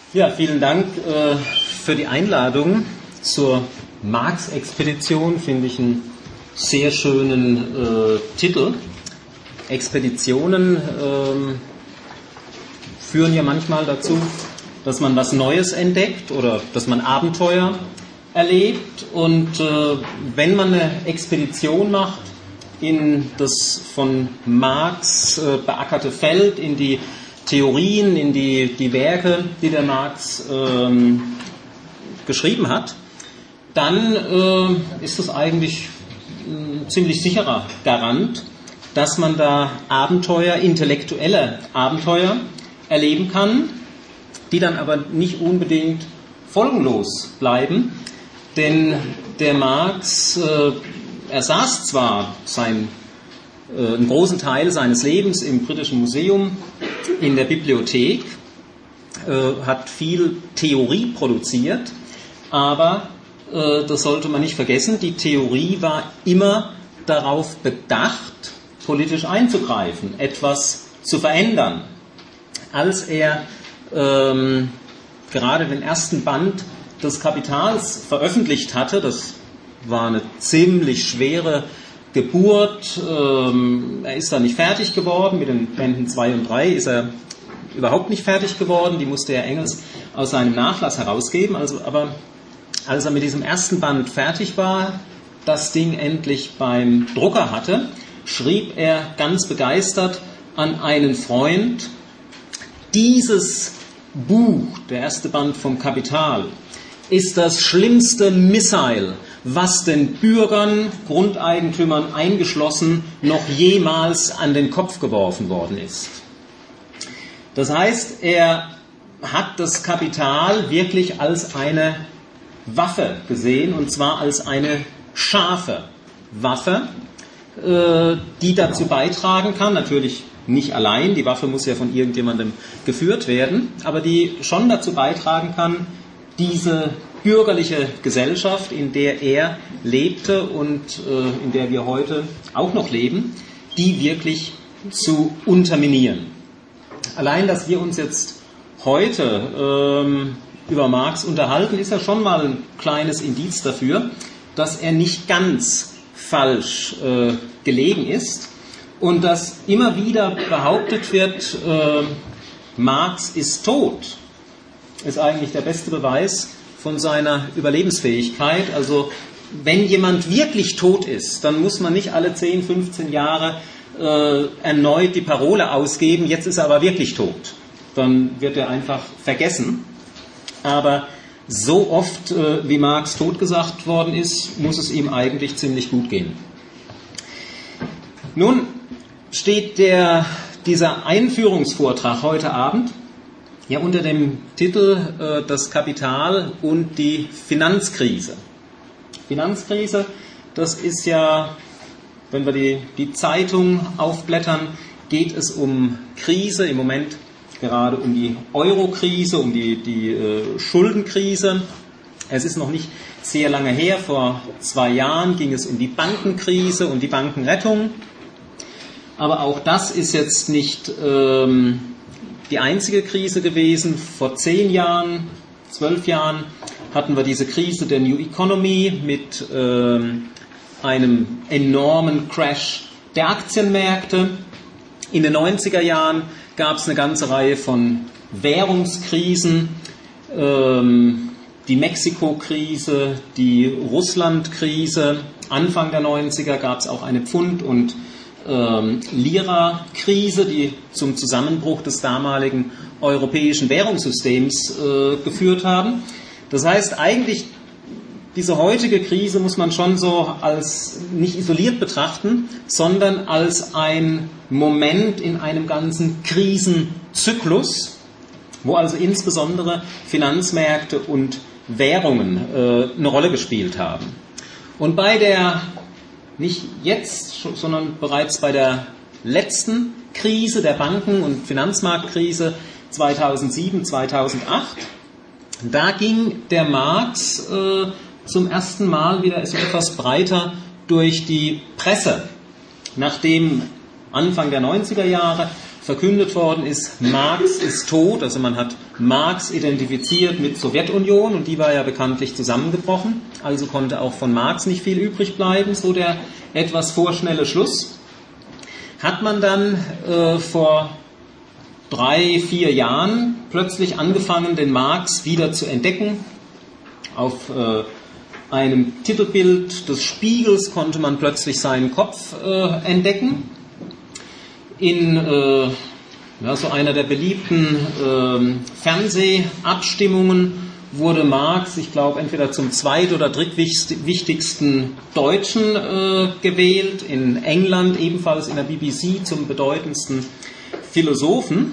Ja, vielen Dank für die Einladung zur Marx-Expedition. Finde ich einen sehr schönen Titel. Expeditionen führen ja manchmal dazu, dass man was Neues entdeckt oder dass man Abenteuer erlebt. Und wenn man eine Expedition macht in das von Marx beackerte Feld, in die Theorien, in die Werke, die der Marx geschrieben hat, dann ist es eigentlich ein ziemlich sicherer Garant, dass man da Abenteuer, intellektuelle Abenteuer erleben kann, die dann aber nicht unbedingt folgenlos bleiben. Denn der Marx, er saß zwar einen großen Teil seines Lebens im Britischen Museum, in der Bibliothek, hat viel Theorie produziert, aber das sollte man nicht vergessen, die Theorie war immer darauf bedacht, politisch einzugreifen, etwas zu verändern. Als er gerade den ersten Band des Kapitals veröffentlicht hatte, das war eine ziemlich schwere Geburt, er ist da nicht fertig geworden, mit den Bänden 2 und 3 ist er überhaupt nicht fertig geworden, die musste er Engels aus seinem Nachlass herausgeben, aber als er mit diesem ersten Band fertig war, das Ding endlich beim Drucker hatte, schrieb er ganz begeistert an einen Freund: Dieses Buch, der erste Band vom Kapital, ist das schlimmste Missile, was den Bürgern, Grundeigentümern eingeschlossen, noch jemals an den Kopf geworfen worden ist. Das heißt, er hat das Kapital wirklich als eine Waffe gesehen, und zwar als eine scharfe Waffe, die dazu beitragen kann, natürlich nicht allein, die Waffe muss ja von irgendjemandem geführt werden, aber die schon dazu beitragen kann, diese bürgerliche Gesellschaft, in der er lebte und in der wir heute auch noch leben, die wirklich zu unterminieren. Allein, dass wir uns jetzt heute über Marx unterhalten, ist ja schon mal ein kleines Indiz dafür, dass er nicht ganz falsch gelegen ist und dass immer wieder behauptet wird, Marx ist tot. Ist eigentlich der beste Beweis von seiner Überlebensfähigkeit. Also wenn jemand wirklich tot ist, dann muss man nicht alle 10, 15 Jahre erneut die Parole ausgeben, jetzt ist er aber wirklich tot. Dann wird er einfach vergessen. Aber so oft, wie Marx totgesagt worden ist, muss es ihm eigentlich ziemlich gut gehen. Nun steht dieser Einführungsvortrag heute Abend ja unter dem Titel Das Kapital und die Finanzkrise. Finanzkrise, das ist ja, wenn wir die Zeitung aufblättern, geht es um Krise, im Moment gerade um die Euro-Krise, um die Schuldenkrise. Es ist noch nicht sehr lange her, vor 2 Jahren ging es um die Bankenkrise und die Bankenrettung. Aber auch das ist jetzt nicht die einzige Krise gewesen. Vor 10 Jahren, 12 Jahren hatten wir diese Krise der New Economy mit einem enormen Crash der Aktienmärkte. In den 90er Jahren gab es eine ganze Reihe von Währungskrisen, die Mexiko-Krise, die Russland-Krise. Anfang der 90er gab es auch eine Pfund- und Lira-Krise, die zum Zusammenbruch des damaligen europäischen Währungssystems geführt haben. Das heißt, eigentlich diese heutige Krise muss man schon so als nicht isoliert betrachten, sondern als ein Moment in einem ganzen Krisenzyklus, wo also insbesondere Finanzmärkte und Währungen eine Rolle gespielt haben. Und bei der, nicht jetzt, sondern bereits bei der letzten Krise, der Banken- und Finanzmarktkrise 2007, 2008, da ging der Marx zum ersten Mal wieder so etwas breiter durch die Presse. Nachdem Anfang der 90er Jahre verkündet worden ist, Marx ist tot, also man hat Marx identifiziert mit Sowjetunion und die war ja bekanntlich zusammengebrochen, also konnte auch von Marx nicht viel übrig bleiben, so der etwas vorschnelle Schluss. Hat man dann vor 3-4 Jahren plötzlich angefangen, den Marx wieder zu entdecken. Auf einem Titelbild des Spiegels konnte man plötzlich seinen Kopf entdecken. In so einer der beliebten Fernsehabstimmungen wurde Marx, ich glaube, entweder zum zweit- oder drittwichtigsten Deutschen gewählt, in England ebenfalls in der BBC zum bedeutendsten Philosophen.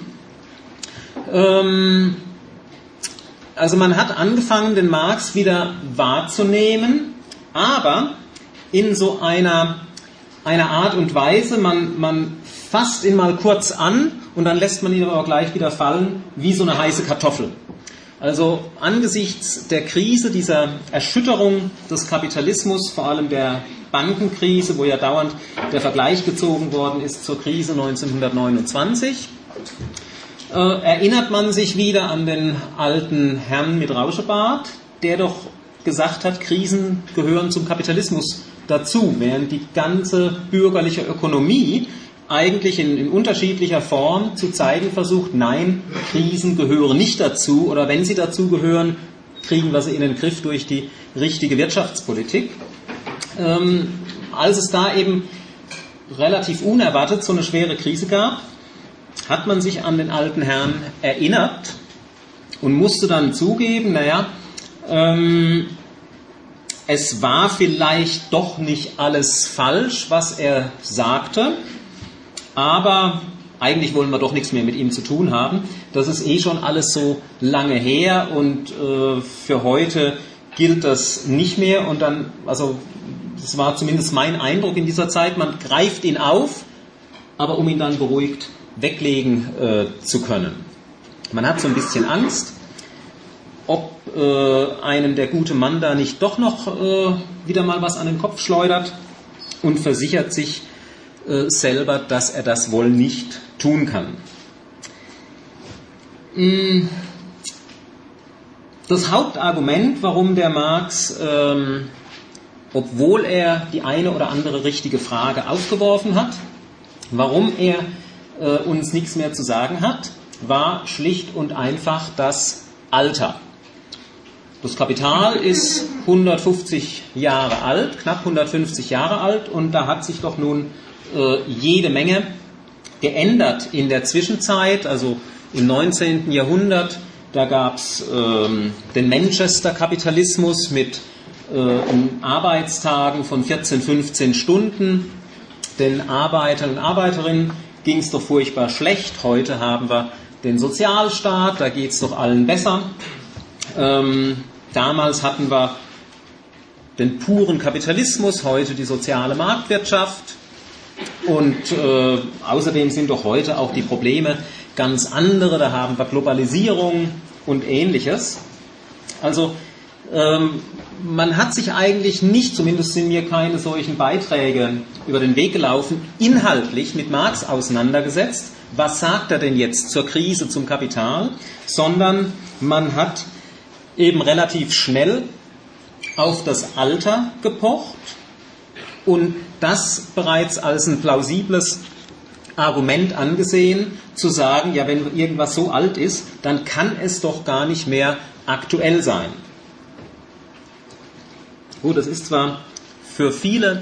Also man hat angefangen, den Marx wieder wahrzunehmen, aber in so einer Art und Weise, man fasst ihn mal kurz an und dann lässt man ihn aber gleich wieder fallen, wie so eine heiße Kartoffel. Also angesichts der Krise, dieser Erschütterung des Kapitalismus, vor allem der Bankenkrise, wo ja dauernd der Vergleich gezogen worden ist zur Krise 1929, erinnert man sich wieder an den alten Herrn mit Rauschebart, der doch gesagt hat, Krisen gehören zum Kapitalismus dazu, während die ganze bürgerliche Ökonomie eigentlich in unterschiedlicher Form zu zeigen versucht, nein, Krisen gehören nicht dazu oder wenn sie dazu gehören, kriegen wir sie in den Griff durch die richtige Wirtschaftspolitik. Als es da eben relativ unerwartet so eine schwere Krise gab, hat man sich an den alten Herrn erinnert und musste dann zugeben, es war vielleicht doch nicht alles falsch, was er sagte, aber eigentlich wollen wir doch nichts mehr mit ihm zu tun haben. Das ist schon alles so lange her und für heute gilt das nicht mehr. Und dann, also das war zumindest mein Eindruck in dieser Zeit, man greift ihn auf, aber um ihn dann beruhigt weglegen zu können. Man hat so ein bisschen Angst, ob einem der gute Mann da nicht doch noch wieder mal was an den Kopf schleudert und versichert sich selber, dass er das wohl nicht tun kann. Das Hauptargument, warum der Marx, obwohl er die eine oder andere richtige Frage aufgeworfen hat, warum er uns nichts mehr zu sagen hat, war schlicht und einfach das Alter. Das Kapital ist 150 Jahre alt, knapp 150 Jahre alt, und da hat sich doch nun jede Menge geändert in der Zwischenzeit. Also im 19. Jahrhundert, da gab es den Manchester-Kapitalismus mit Arbeitstagen von 14, 15 Stunden. Den Arbeitern und Arbeiterinnen ging es doch furchtbar schlecht. Heute haben wir den Sozialstaat, da geht es doch allen besser. Damals hatten wir den puren Kapitalismus, heute die soziale Marktwirtschaft. Und außerdem sind doch heute auch die Probleme ganz andere. Da haben wir Globalisierung und Ähnliches. Also man hat sich eigentlich nicht, zumindest sind mir keine solchen Beiträge über den Weg gelaufen, inhaltlich mit Marx auseinandergesetzt. Was sagt er denn jetzt zur Krise, zum Kapital? Sondern man hat eben relativ schnell auf das Alter gepocht und das bereits als ein plausibles Argument angesehen, zu sagen, ja, wenn irgendwas so alt ist, dann kann es doch gar nicht mehr aktuell sein. Gut, das ist zwar für viele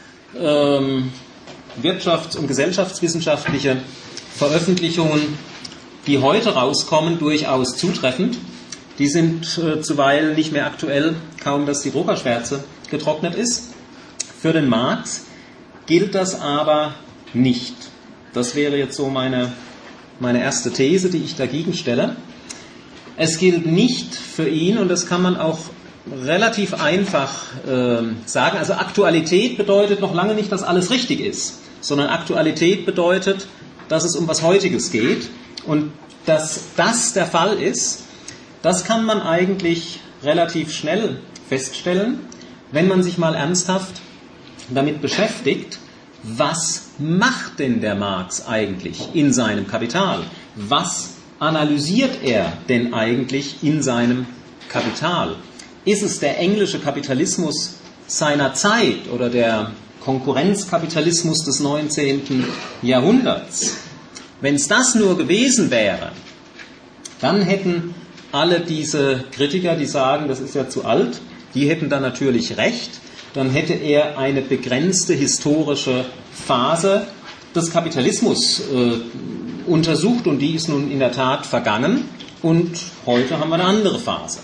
wirtschafts- und gesellschaftswissenschaftliche Veröffentlichungen, die heute rauskommen, durchaus zutreffend. Die sind zuweilen nicht mehr aktuell, kaum dass die Druckerschwärze getrocknet ist. Für den Marx gilt das aber nicht. Das wäre jetzt so meine erste These, die ich dagegen stelle. Es gilt nicht für ihn, und das kann man auch relativ einfach sagen. Also Aktualität bedeutet noch lange nicht, dass alles richtig ist, sondern Aktualität bedeutet, dass es um was Heutiges geht. Und dass das der Fall ist, das kann man eigentlich relativ schnell feststellen, wenn man sich mal ernsthaft damit beschäftigt, was macht denn der Marx eigentlich in seinem Kapital? Was analysiert er denn eigentlich in seinem Kapital? Ist es der englische Kapitalismus seiner Zeit oder der Konkurrenzkapitalismus des 19. Jahrhunderts? Wenn es das nur gewesen wäre, dann hätten alle diese Kritiker, die sagen, das ist ja zu alt, die hätten dann natürlich recht. Dann hätte er eine begrenzte historische Phase des Kapitalismus untersucht und die ist nun in der Tat vergangen und heute haben wir eine andere Phase.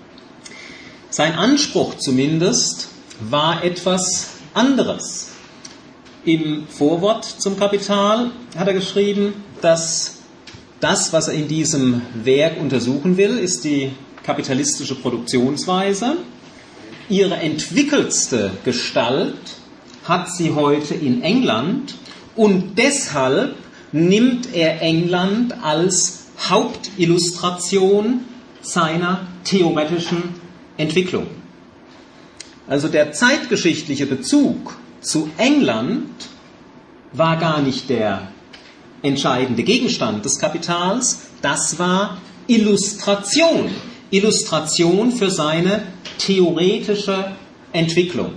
Sein Anspruch zumindest war etwas anderes. Im Vorwort zum Kapital hat er geschrieben, dass das, was er in diesem Werk untersuchen will, ist die kapitalistische Produktionsweise. Ihre entwickeltste Gestalt hat sie heute in England und deshalb nimmt er England als Hauptillustration seiner theoretischen Entwicklung. Also der zeitgeschichtliche Bezug zu England war gar nicht der entscheidende Gegenstand des Kapitals, das war Illustration. Illustration für seine theoretische Entwicklung.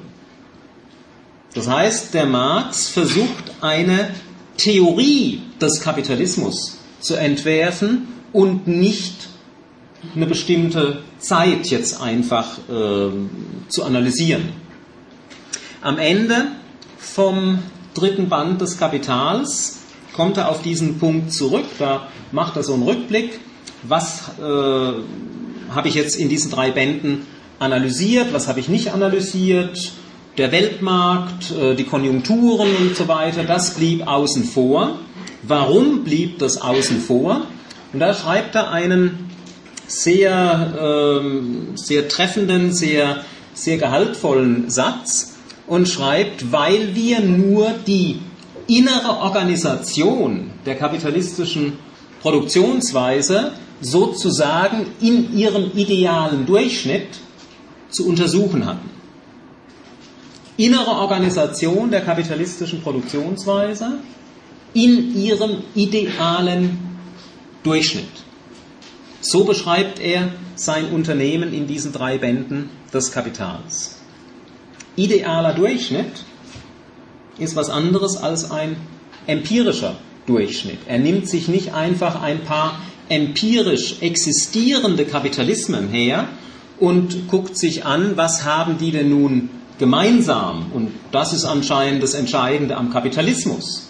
Das heißt, der Marx versucht eine Theorie des Kapitalismus zu entwerfen und nicht eine bestimmte Zeit jetzt einfach zu analysieren. Am Ende vom 3. Band des Kapitals kommt er auf diesen Punkt zurück, da macht er so einen Rückblick, was habe ich jetzt in diesen 3 Bänden analysiert, was habe ich nicht analysiert, der Weltmarkt, die Konjunkturen und so weiter, das blieb außen vor. Warum blieb das außen vor? Und da schreibt er einen sehr treffenden, sehr gehaltvollen Satz und schreibt, weil wir nur die innere Organisation der kapitalistischen Produktionsweise sozusagen in ihrem idealen Durchschnitt zu untersuchen hatten. Innere Organisation der kapitalistischen Produktionsweise in ihrem idealen Durchschnitt. So beschreibt er sein Unternehmen in diesen 3 Bänden des Kapitals. Idealer Durchschnitt ist was anderes als ein empirischer Durchschnitt. Er nimmt sich nicht einfach ein paar empirisch existierende Kapitalismen her und guckt sich an, was haben die denn nun gemeinsam? Und das ist anscheinend das Entscheidende am Kapitalismus.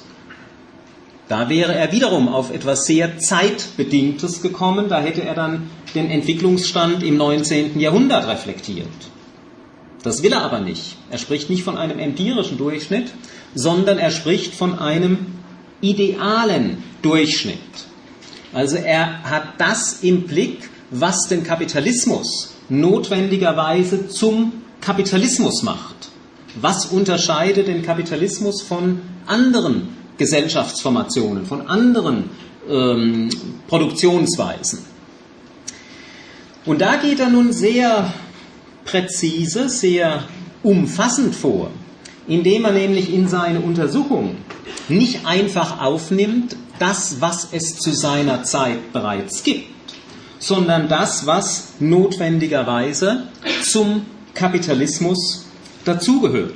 Da wäre er wiederum auf etwas sehr Zeitbedingtes gekommen, da hätte er dann den Entwicklungsstand im 19. Jahrhundert reflektiert. Das will er aber nicht. Er spricht nicht von einem empirischen Durchschnitt, sondern er spricht von einem idealen Durchschnitt. Also er hat das im Blick, was den Kapitalismus notwendigerweise zum Kapitalismus macht. Was unterscheidet den Kapitalismus von anderen Gesellschaftsformationen, von anderen Produktionsweisen? Und da geht er nun sehr präzise, sehr umfassend vor, indem er nämlich in seine Untersuchung nicht einfach aufnimmt, das, was es zu seiner Zeit bereits gibt, sondern das, was notwendigerweise zum Kapitalismus dazugehört.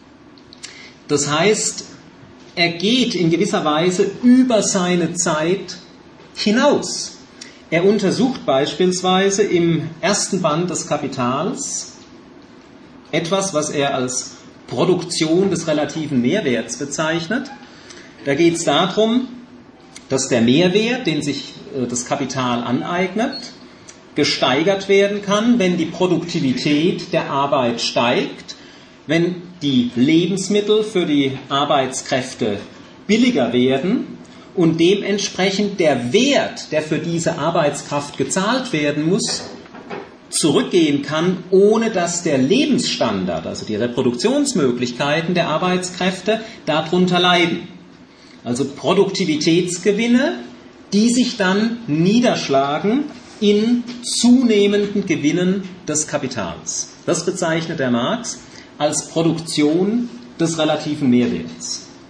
Das heißt, er geht in gewisser Weise über seine Zeit hinaus. Er untersucht beispielsweise im 1. Band des Kapitals etwas, was er als Produktion des relativen Mehrwerts bezeichnet. Da geht es darum, dass der Mehrwert, den sich das Kapital aneignet, gesteigert werden kann, wenn die Produktivität der Arbeit steigt, wenn die Lebensmittel für die Arbeitskräfte billiger werden und dementsprechend der Wert, der für diese Arbeitskraft gezahlt werden muss, zurückgehen kann, ohne dass der Lebensstandard, also die Reproduktionsmöglichkeiten der Arbeitskräfte, darunter leiden. Also Produktivitätsgewinne, die sich dann niederschlagen in zunehmenden Gewinnen des Kapitals. Das bezeichnet der Marx als Produktion des relativen Mehrwerts.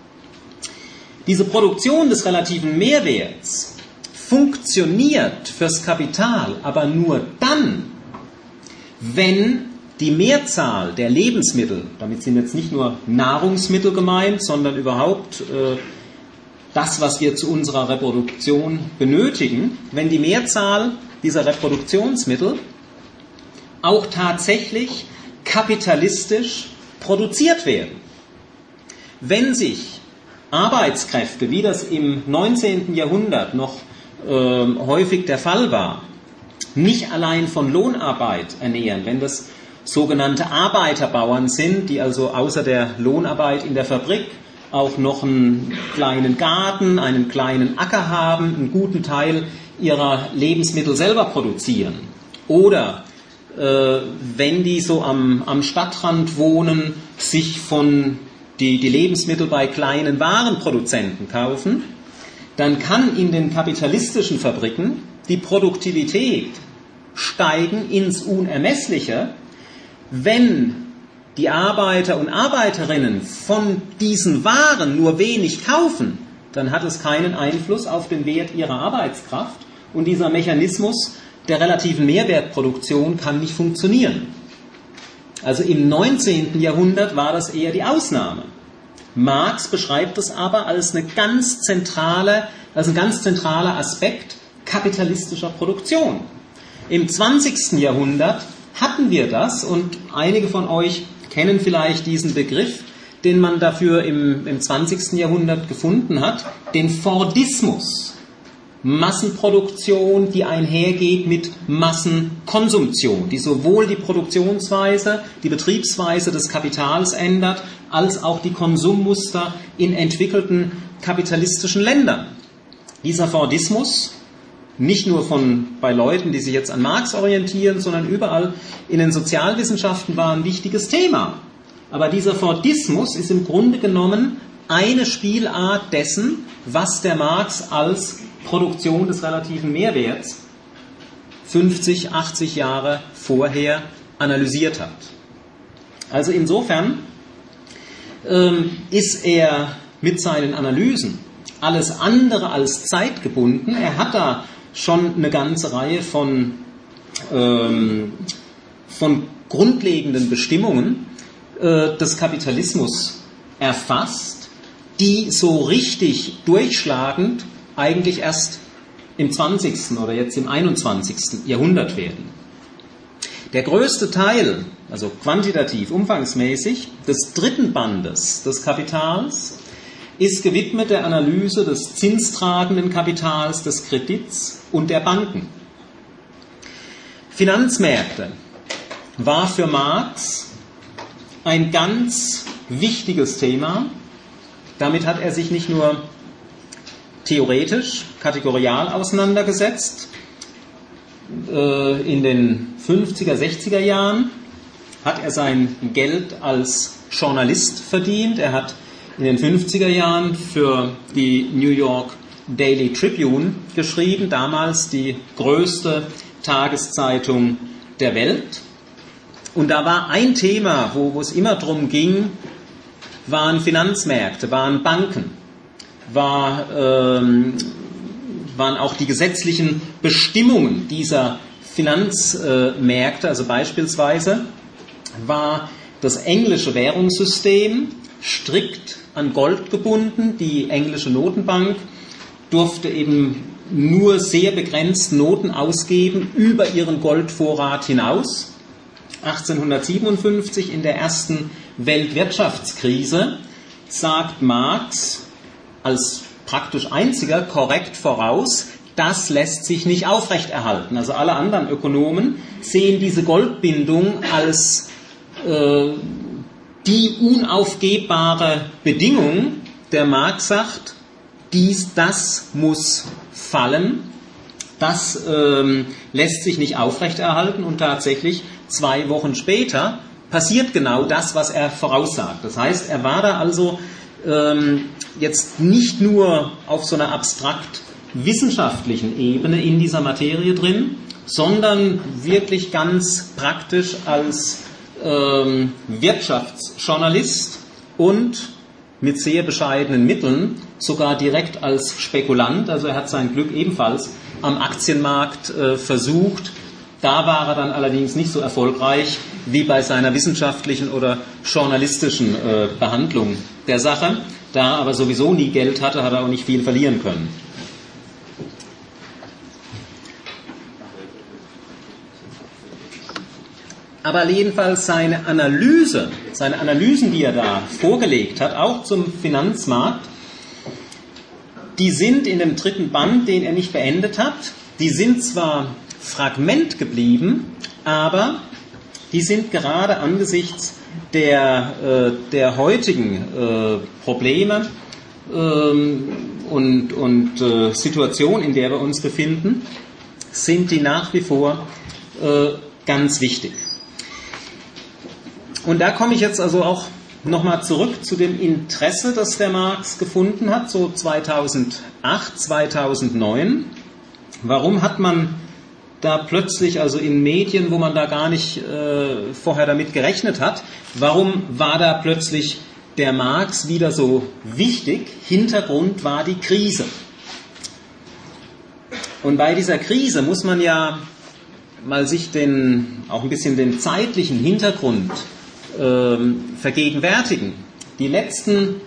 Diese Produktion des relativen Mehrwerts funktioniert fürs Kapital aber nur dann, wenn die Mehrzahl der Lebensmittel, damit sind jetzt nicht nur Nahrungsmittel gemeint, sondern überhaupt das, was wir zu unserer Reproduktion benötigen, wenn die Mehrzahl dieser Reproduktionsmittel auch tatsächlich kapitalistisch produziert werden. Wenn sich Arbeitskräfte, wie das im 19. Jahrhundert noch häufig der Fall war, nicht allein von Lohnarbeit ernähren, wenn das sogenannte Arbeiterbauern sind, die also außer der Lohnarbeit in der Fabrik auch noch einen kleinen Garten, einen kleinen Acker haben, einen guten Teil ihrer Lebensmittel selber produzieren. Oder wenn die so am Stadtrand wohnen, sich die Lebensmittel bei kleinen Warenproduzenten kaufen, dann kann in den kapitalistischen Fabriken die Produktivität steigen ins Unermessliche, wenn die Arbeiter und Arbeiterinnen von diesen Waren nur wenig kaufen, dann hat es keinen Einfluss auf den Wert ihrer Arbeitskraft und dieser Mechanismus der relativen Mehrwertproduktion kann nicht funktionieren. Also im 19. Jahrhundert war das eher die Ausnahme. Marx beschreibt es aber als ein ganz zentraler Aspekt kapitalistischer Produktion. Im 20. Jahrhundert hatten wir das und einige von euch kennen vielleicht diesen Begriff, den man dafür im 20. Jahrhundert gefunden hat, den Fordismus. Massenproduktion, die einhergeht mit Massenkonsumption, die sowohl die Produktionsweise, die Betriebsweise des Kapitals ändert, als auch die Konsummuster in entwickelten kapitalistischen Ländern. Dieser Fordismus, nicht nur bei Leuten, die sich jetzt an Marx orientieren, sondern überall in den Sozialwissenschaften war ein wichtiges Thema. Aber dieser Fordismus ist im Grunde genommen eine Spielart dessen, was der Marx als Produktion des relativen Mehrwerts 50, 80 Jahre vorher analysiert hat. Also insofern ist er mit seinen Analysen alles andere als zeitgebunden. Er hat da schon eine ganze Reihe von grundlegenden Bestimmungen des Kapitalismus erfasst, die so richtig durchschlagend eigentlich erst im 20. oder jetzt im 21. Jahrhundert werden. Der größte Teil, also quantitativ, umfangsmäßig, des dritten Bandes des Kapitals ist gewidmet der Analyse des zinstragenden Kapitals, des Kredits und der Banken. Finanzmärkte war für Marx ein ganz wichtiges Thema. Damit hat er sich nicht nur theoretisch, kategorial auseinandergesetzt. In den 50er, 60er Jahren hat er sein Geld als Journalist verdient. Er hat in den 50er Jahren für die New York Daily Tribune geschrieben, damals die größte Tageszeitung der Welt. Und da war ein Thema, wo es immer darum ging, waren Finanzmärkte, waren Banken, waren auch die gesetzlichen Bestimmungen dieser Finanzmärkte, also beispielsweise war das englische Währungssystem strikt an Gold gebunden. Die englische Notenbank durfte eben nur sehr begrenzt Noten ausgeben über ihren Goldvorrat hinaus. 1857 in der ersten Weltwirtschaftskrise sagt Marx als praktisch einziger korrekt voraus, das lässt sich nicht aufrechterhalten. Also alle anderen Ökonomen sehen diese Goldbindung als die unaufgebbare Bedingung. Der Marx sagt, das muss fallen, das lässt sich nicht aufrechterhalten und tatsächlich 2 Wochen später passiert genau das, was er voraussagt. Das heißt, er war da also jetzt nicht nur auf so einer abstrakt wissenschaftlichen Ebene in dieser Materie drin, sondern wirklich ganz praktisch als Wirtschaftsjournalist und mit sehr bescheidenen Mitteln sogar direkt als Spekulant, also er hat sein Glück ebenfalls am Aktienmarkt versucht. Da war er dann allerdings nicht so erfolgreich wie bei seiner wissenschaftlichen oder journalistischen Behandlung der Sache. Da er aber sowieso nie Geld hatte, hat er auch nicht viel verlieren können. Aber jedenfalls seine Analysen, die er da vorgelegt hat, auch zum Finanzmarkt, die sind in dem 3. Band, den er nicht beendet hat, die sind zwar Fragment geblieben, aber die sind gerade angesichts der heutigen Probleme und Situation, in der wir uns befinden, sind die nach wie vor ganz wichtig. Und da komme ich jetzt also auch nochmal zurück zu dem Interesse, das der Marx gefunden hat, so 2008, 2009. Warum hat man da plötzlich, also in Medien, wo man da gar nicht vorher damit gerechnet hat, warum war da plötzlich der Marx wieder so wichtig? Hintergrund war die Krise. Und bei dieser Krise muss man ja mal sich auch ein bisschen den zeitlichen Hintergrund vergegenwärtigen. Die letzten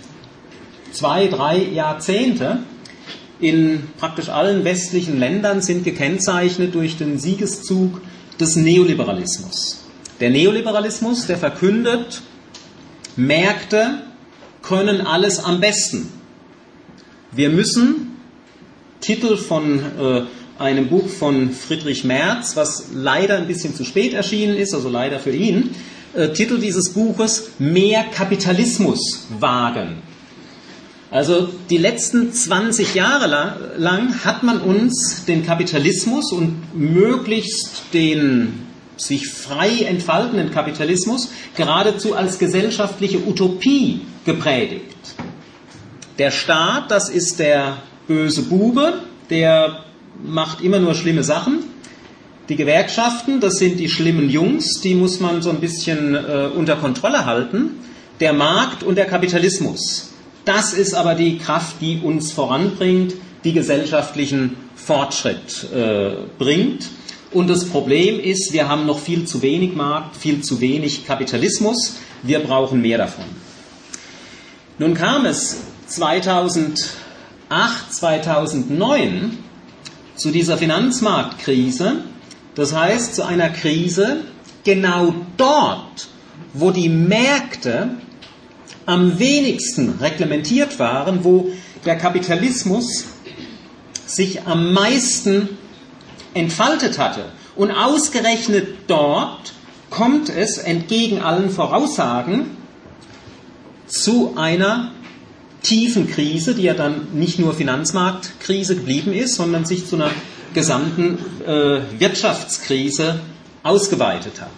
2-3 Jahrzehnte in praktisch allen westlichen Ländern sind gekennzeichnet durch den Siegeszug des Neoliberalismus. Der Neoliberalismus, der verkündet, Märkte können alles am besten. Wir müssen, Titel von einem Buch von Friedrich Merz, was leider ein bisschen zu spät erschienen ist, also leider für ihn, Titel dieses Buches, mehr Kapitalismus wagen. Also die letzten 20 Jahre lang hat man uns den Kapitalismus und möglichst den sich frei entfaltenden Kapitalismus geradezu als gesellschaftliche Utopie gepredigt. Der Staat, das ist der böse Bube, der macht immer nur schlimme Sachen. Die Gewerkschaften, das sind die schlimmen Jungs, die muss man so ein bisschen unter Kontrolle halten. Der Markt und der Kapitalismus, das ist aber die Kraft, die uns voranbringt, die gesellschaftlichen Fortschritt bringt. Und das Problem ist, wir haben noch viel zu wenig Markt, viel zu wenig Kapitalismus. Wir brauchen mehr davon. Nun kam es 2008, 2009 zu dieser Finanzmarktkrise. Das heißt, zu einer Krise genau dort, wo die Märkte am wenigsten reglementiert waren, wo der Kapitalismus sich am meisten entfaltet hatte. Und ausgerechnet dort kommt es, entgegen allen Voraussagen, zu einer tiefen Krise, die ja dann nicht nur Finanzmarktkrise geblieben ist, sondern sich zu einer gesamten Wirtschaftskrise ausgeweitet hat.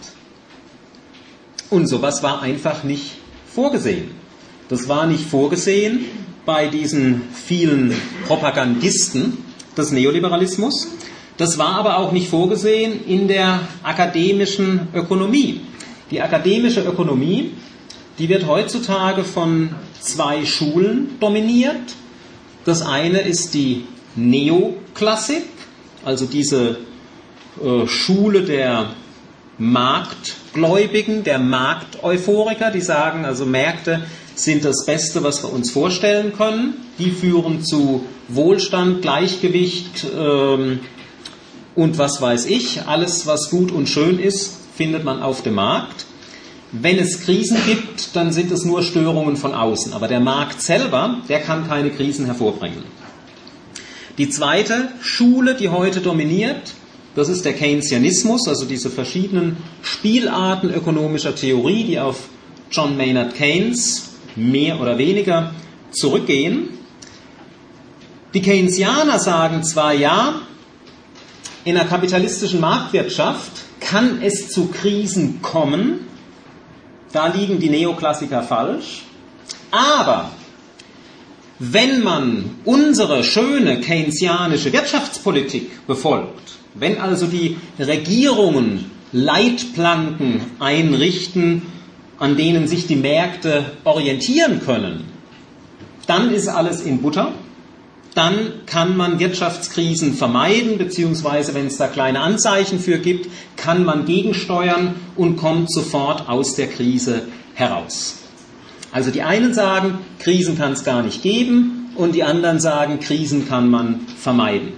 Und sowas war einfach nicht vorgesehen. Das war nicht vorgesehen bei diesen vielen Propagandisten des Neoliberalismus. Das war aber auch nicht vorgesehen in der akademischen Ökonomie. Die akademische Ökonomie, die wird heutzutage von 2 Schulen dominiert. Das eine ist die Neoklassik, also diese Schule der Marktgläubigen, der Markteuphoriker, die sagen, also Märkte sind das Beste, was wir uns vorstellen können. Die führen zu Wohlstand, Gleichgewicht und was weiß ich. Alles, was gut und schön ist, findet man auf dem Markt. Wenn es Krisen gibt, dann sind es nur Störungen von außen. Aber der Markt selber, der kann keine Krisen hervorbringen. Die zweite Schule, die heute dominiert, das ist der Keynesianismus, also diese verschiedenen Spielarten ökonomischer Theorie, die auf John Maynard Keynes mehr oder weniger zurückgehen. Die Keynesianer sagen zwar, ja, in einer kapitalistischen Marktwirtschaft kann es zu Krisen kommen, da liegen die Neoklassiker falsch, aber wenn man unsere schöne keynesianische Wirtschaftspolitik befolgt, wenn also die Regierungen Leitplanken einrichten, an denen sich die Märkte orientieren können, dann ist alles in Butter. Dann kann man Wirtschaftskrisen vermeiden, beziehungsweise wenn es da kleine Anzeichen für gibt, kann man gegensteuern und kommt sofort aus der Krise heraus. Also die einen sagen, Krisen kann es gar nicht geben, und die anderen sagen, Krisen kann man vermeiden.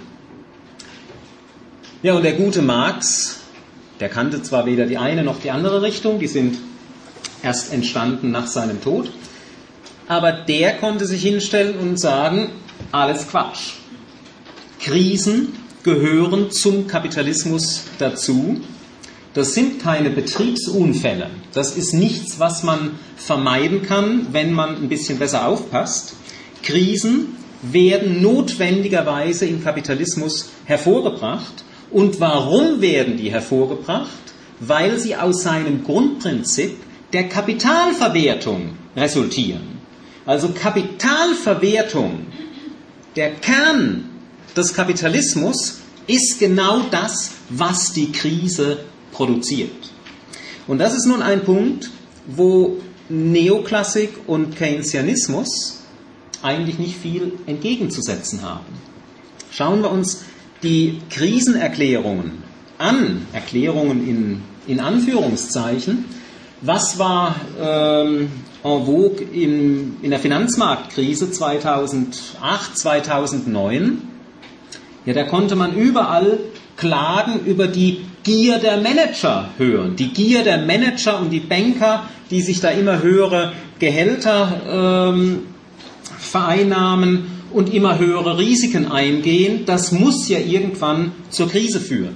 Ja, und der gute Marx, der kannte zwar weder die eine noch die andere Richtung, die sind erst entstanden nach seinem Tod, aber der konnte sich hinstellen und sagen, alles Quatsch. Krisen gehören zum Kapitalismus dazu. Das sind keine Betriebsunfälle. Das ist nichts, was man vermeiden kann, wenn man ein bisschen besser aufpasst. Krisen werden notwendigerweise im Kapitalismus hervorgebracht. Und warum werden die hervorgebracht? Weil sie aus seinem Grundprinzip der Kapitalverwertung resultieren. Also Kapitalverwertung, der Kern des Kapitalismus, ist genau das, was die Krise produziert. Und das ist nun ein Punkt, wo Neoklassik und Keynesianismus eigentlich nicht viel entgegenzusetzen haben. Schauen wir uns die Krisenerklärungen an, Erklärungen in Anführungszeichen. Was war en vogue in der Finanzmarktkrise 2008, 2009? Ja, da konnte man überall Klagen über die Gier der Manager hören. Die Gier der Manager und die Banker, die sich da immer höhere Gehälter vereinnahmen und immer höhere Risiken eingehen, das muss ja irgendwann zur Krise führen.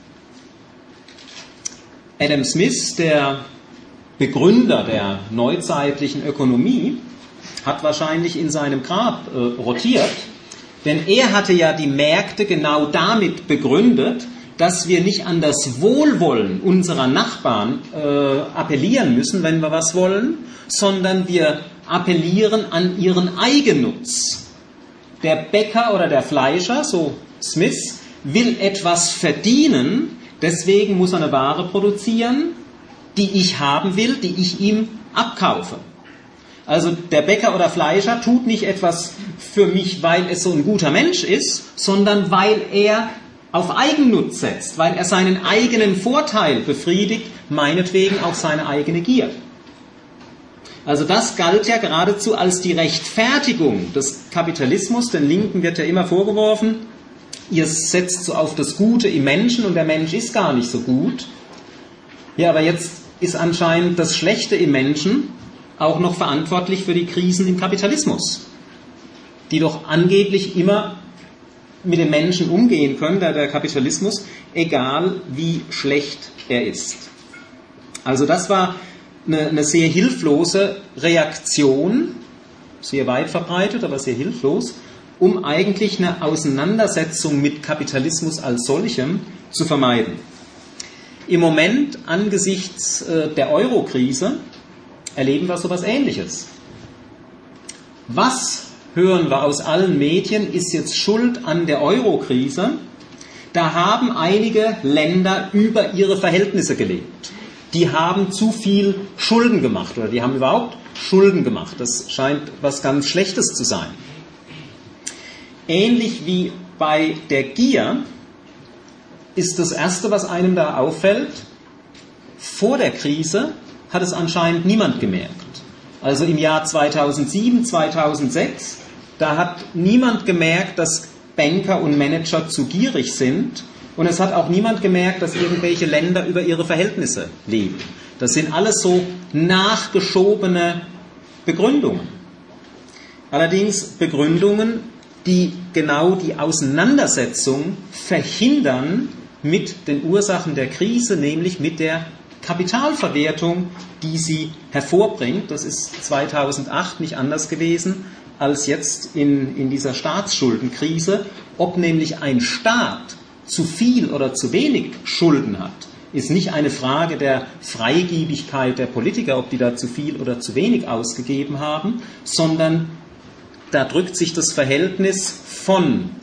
Adam Smith, der Begründer der neuzeitlichen Ökonomie, hat wahrscheinlich in seinem Grab rotiert, denn er hatte ja die Märkte genau damit begründet, dass wir nicht an das Wohlwollen unserer Nachbarn appellieren müssen, wenn wir was wollen, sondern wir appellieren an ihren Eigennutz. Der Bäcker oder der Fleischer, so Smith, will etwas verdienen, deswegen muss er eine Ware produzieren, die ich haben will, die ich ihm abkaufe. Also der Bäcker oder Fleischer tut nicht etwas für mich, weil es so ein guter Mensch ist, sondern weil er auf Eigennutz setzt, weil er seinen eigenen Vorteil befriedigt, meinetwegen auch seine eigene Gier. Also das galt ja geradezu als die Rechtfertigung des Kapitalismus. Den Linken wird ja immer vorgeworfen, ihr setzt so auf das Gute im Menschen und der Mensch ist gar nicht so gut. Ja, aber jetzt ist anscheinend das Schlechte im Menschen auch noch verantwortlich für die Krisen im Kapitalismus, die doch angeblich immer mit den Menschen umgehen können, der Kapitalismus, egal wie schlecht er ist. Also das war eine sehr hilflose Reaktion, sehr weit verbreitet, aber sehr hilflos, um eigentlich eine Auseinandersetzung mit Kapitalismus als solchem zu vermeiden. Im Moment, angesichts der Euro-Krise, erleben wir so etwas Ähnliches. Was hören wir aus allen Medien, ist jetzt schuld an der Euro-Krise? Da haben einige Länder über ihre Verhältnisse gelebt. Die haben zu viel Schulden gemacht oder die haben überhaupt Schulden gemacht. Das scheint was ganz Schlechtes zu sein. Ähnlich wie bei der Gier ist das Erste, was einem da auffällt, vor der Krise hat es anscheinend niemand gemerkt. Also im Jahr 2007, 2006, da hat niemand gemerkt, dass Banker und Manager zu gierig sind. Und es hat auch niemand gemerkt, dass irgendwelche Länder über ihre Verhältnisse leben. Das sind alles so nachgeschobene Begründungen. Allerdings Begründungen, die genau die Auseinandersetzung verhindern mit den Ursachen der Krise, nämlich mit der Kapitalverwertung, die sie hervorbringt. Das ist 2008 nicht anders gewesen als jetzt in dieser Staatsschuldenkrise. Ob nämlich ein Staat zu viel oder zu wenig Schulden hat, ist nicht eine Frage der Freigebigkeit der Politiker, ob die da zu viel oder zu wenig ausgegeben haben, sondern da drückt sich das Verhältnis von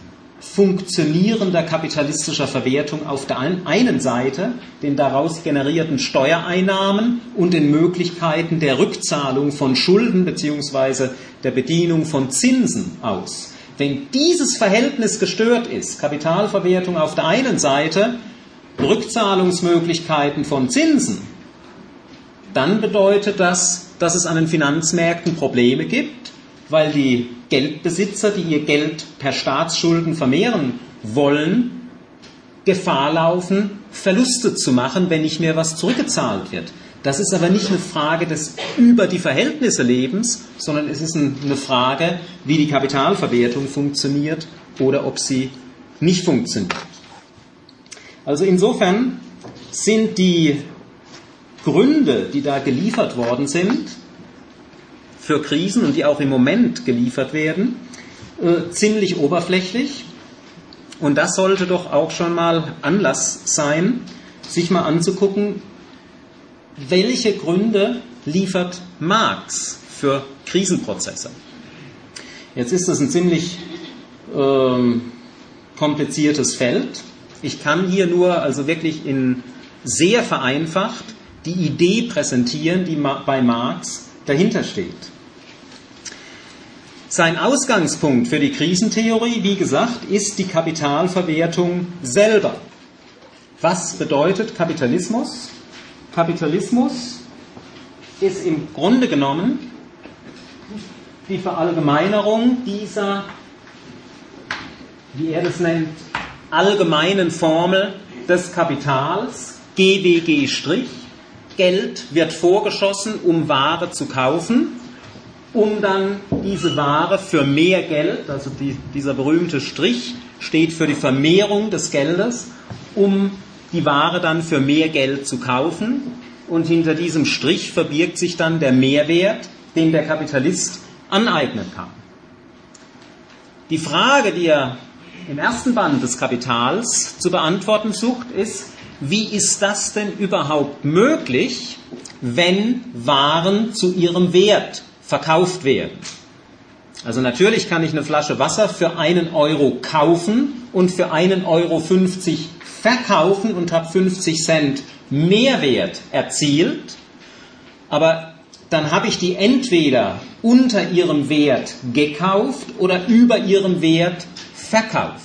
funktionierender kapitalistischer Verwertung auf der einen Seite, den daraus generierten Steuereinnahmen und den Möglichkeiten der Rückzahlung von Schulden bzw. der Bedienung von Zinsen aus. Wenn dieses Verhältnis gestört ist, Kapitalverwertung auf der einen Seite, Rückzahlungsmöglichkeiten von Zinsen, dann bedeutet das, dass es an den Finanzmärkten Probleme gibt, weil die Geldbesitzer, die ihr Geld per Staatsschulden vermehren wollen, Gefahr laufen, Verluste zu machen, wenn nicht mehr was zurückgezahlt wird. Das ist aber nicht eine Frage des über die Verhältnisse Lebens, sondern es ist eine Frage, wie die Kapitalverwertung funktioniert oder ob sie nicht funktioniert. Also insofern sind die Gründe, die da geliefert worden sind, für Krisen und die auch im Moment geliefert werden, ziemlich oberflächlich. Und das sollte doch auch schon mal Anlass sein, sich mal anzugucken, welche Gründe liefert Marx für Krisenprozesse. Jetzt ist das ein ziemlich kompliziertes Feld. Ich kann hier nur also wirklich in sehr vereinfacht die Idee präsentieren, die bei Marx dahinter steht. Sein Ausgangspunkt für die Krisentheorie, wie gesagt, ist die Kapitalverwertung selber. Was bedeutet Kapitalismus? Kapitalismus ist im Grunde genommen die Verallgemeinerung dieser, wie er das nennt, allgemeinen Formel des Kapitals, GWG'. Geld wird vorgeschossen, um Ware zu kaufen, um dann diese Ware für mehr Geld, also dieser berühmte Strich steht für die Vermehrung des Geldes, um die Ware dann für mehr Geld zu kaufen. Und hinter diesem Strich verbirgt sich dann der Mehrwert, den der Kapitalist aneignen kann. Die Frage, die er im ersten Band des Kapitals zu beantworten sucht, ist, wie ist das denn überhaupt möglich, wenn Waren zu ihrem Wert verkauft werden? Also natürlich kann ich eine Flasche Wasser für 1 Euro kaufen und für 1,50 Euro verkaufen und habe 50 Cent Mehrwert erzielt, aber dann habe ich die entweder unter ihrem Wert gekauft oder über ihrem Wert verkauft.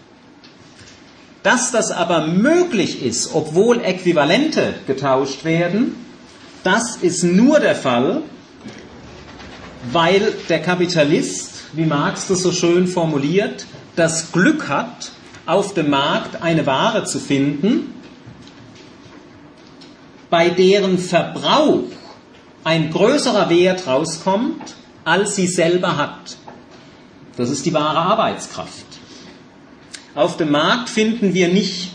Dass das aber möglich ist, obwohl Äquivalente getauscht werden, das ist nur der Fall, weil der Kapitalist, wie Marx das so schön formuliert, das Glück hat, auf dem Markt eine Ware zu finden, bei deren Verbrauch ein größerer Wert rauskommt, als sie selber hat. Das ist die wahre Arbeitskraft. Auf dem Markt finden wir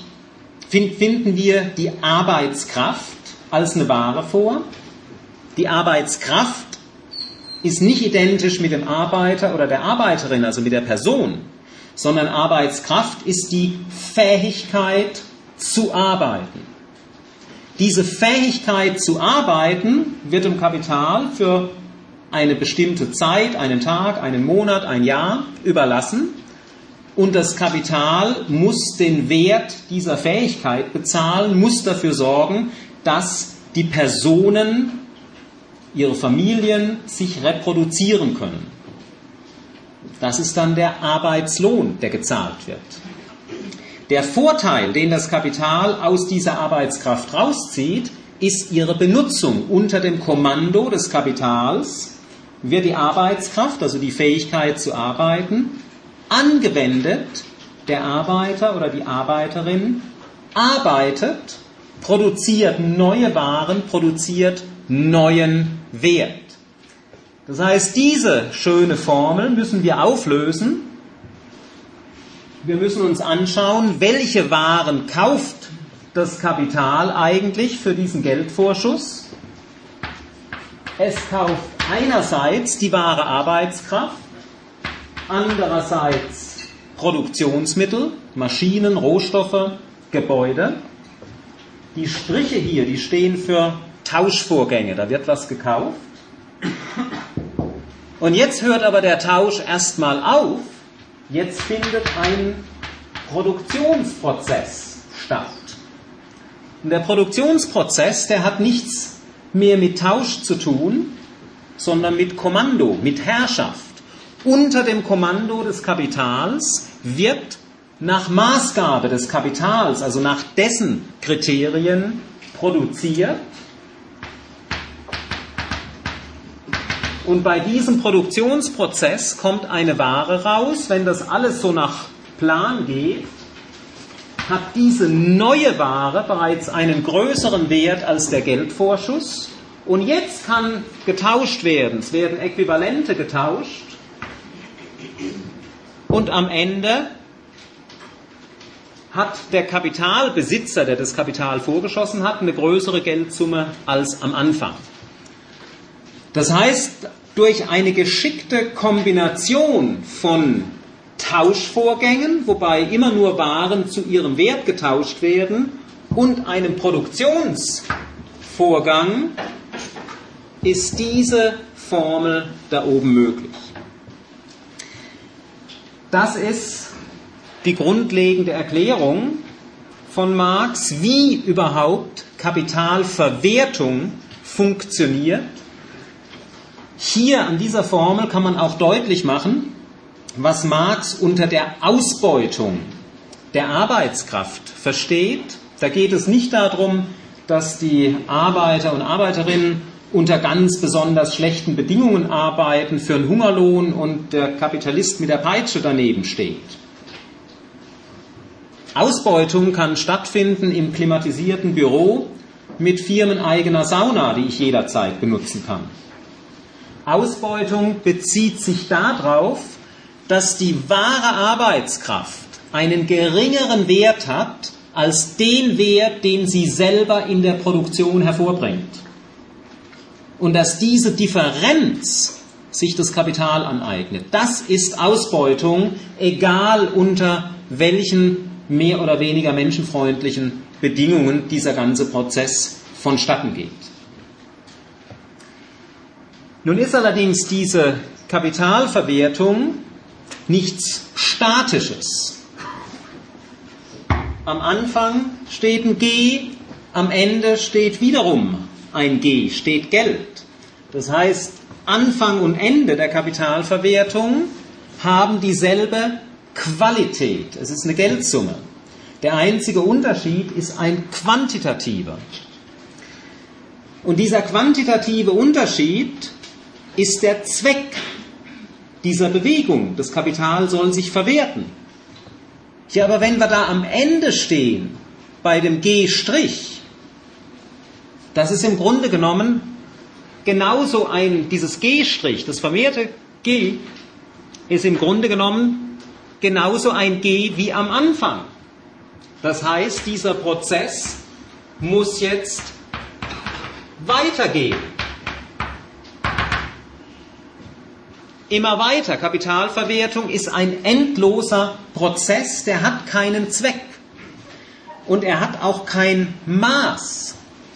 die Arbeitskraft als eine Ware vor. Die Arbeitskraft ist nicht identisch mit dem Arbeiter oder der Arbeiterin, also mit der Person, sondern Arbeitskraft ist die Fähigkeit zu arbeiten. Diese Fähigkeit zu arbeiten wird dem Kapital für eine bestimmte Zeit, einen Tag, einen Monat, ein Jahr überlassen. Und das Kapital muss den Wert dieser Fähigkeit bezahlen, muss dafür sorgen, dass die Personen, ihre Familien sich reproduzieren können. Das ist dann der Arbeitslohn, der gezahlt wird. Der Vorteil, den das Kapital aus dieser Arbeitskraft rauszieht, ist ihre Benutzung. Unter dem Kommando des Kapitals wird die Arbeitskraft, also die Fähigkeit zu arbeiten, angewendet. Der Arbeiter oder die Arbeiterin arbeitet, produziert neue Waren, produziert neuen Wert. Das heißt, diese schöne Formel müssen wir auflösen. Wir müssen uns anschauen, welche Waren kauft das Kapital eigentlich für diesen Geldvorschuss. Es kauft einerseits die wahre Arbeitskraft, andererseits Produktionsmittel, Maschinen, Rohstoffe, Gebäude. Die Striche hier, die stehen für Tauschvorgänge, da wird was gekauft. Und jetzt hört aber der Tausch erstmal auf. Jetzt findet ein Produktionsprozess statt. Und der Produktionsprozess, der hat nichts mehr mit Tausch zu tun, sondern mit Kommando, mit Herrschaft. Unter dem Kommando des Kapitals wird nach Maßgabe des Kapitals, also nach dessen Kriterien, produziert. Und bei diesem Produktionsprozess kommt eine Ware raus. Wenn das alles so nach Plan geht, hat diese neue Ware bereits einen größeren Wert als der Geldvorschuss. Und jetzt kann getauscht werden. Es werden Äquivalente getauscht. Und am Ende hat der Kapitalbesitzer, der das Kapital vorgeschossen hat, eine größere Geldsumme als am Anfang. Das heißt, durch eine geschickte Kombination von Tauschvorgängen, wobei immer nur Waren zu ihrem Wert getauscht werden, und einem Produktionsvorgang ist diese Formel da oben möglich. Das ist die grundlegende Erklärung von Marx, wie überhaupt Kapitalverwertung funktioniert. Hier an dieser Formel kann man auch deutlich machen, was Marx unter der Ausbeutung der Arbeitskraft versteht. Da geht es nicht darum, dass die Arbeiter und Arbeiterinnen unter ganz besonders schlechten Bedingungen arbeiten für einen Hungerlohn und der Kapitalist mit der Peitsche daneben steht. Ausbeutung kann stattfinden im klimatisierten Büro mit firmeneigener Sauna, die ich jederzeit benutzen kann. Ausbeutung bezieht sich darauf, dass die wahre Arbeitskraft einen geringeren Wert hat als den Wert, den sie selber in der Produktion hervorbringt. Und dass diese Differenz sich das Kapital aneignet. Das ist Ausbeutung, egal unter welchen mehr oder weniger menschenfreundlichen Bedingungen dieser ganze Prozess vonstatten geht. Nun ist allerdings diese Kapitalverwertung nichts Statisches. Am Anfang steht ein G, am Ende steht wiederum ein G, steht Geld. Das heißt, Anfang und Ende der Kapitalverwertung haben dieselbe Qualität. Es ist eine Geldsumme. Der einzige Unterschied ist ein quantitativer. Und dieser quantitative Unterschied ist der Zweck dieser Bewegung. Das Kapital soll sich verwerten. Ja, aber wenn wir da am Ende stehen, bei dem G', das ist im Grunde genommen genauso dieses G', das vermehrte G, ist im Grunde genommen genauso ein G wie am Anfang. Das heißt, dieser Prozess muss jetzt weitergehen. Immer weiter. Kapitalverwertung ist ein endloser Prozess, der hat keinen Zweck. Und er hat auch kein Maß.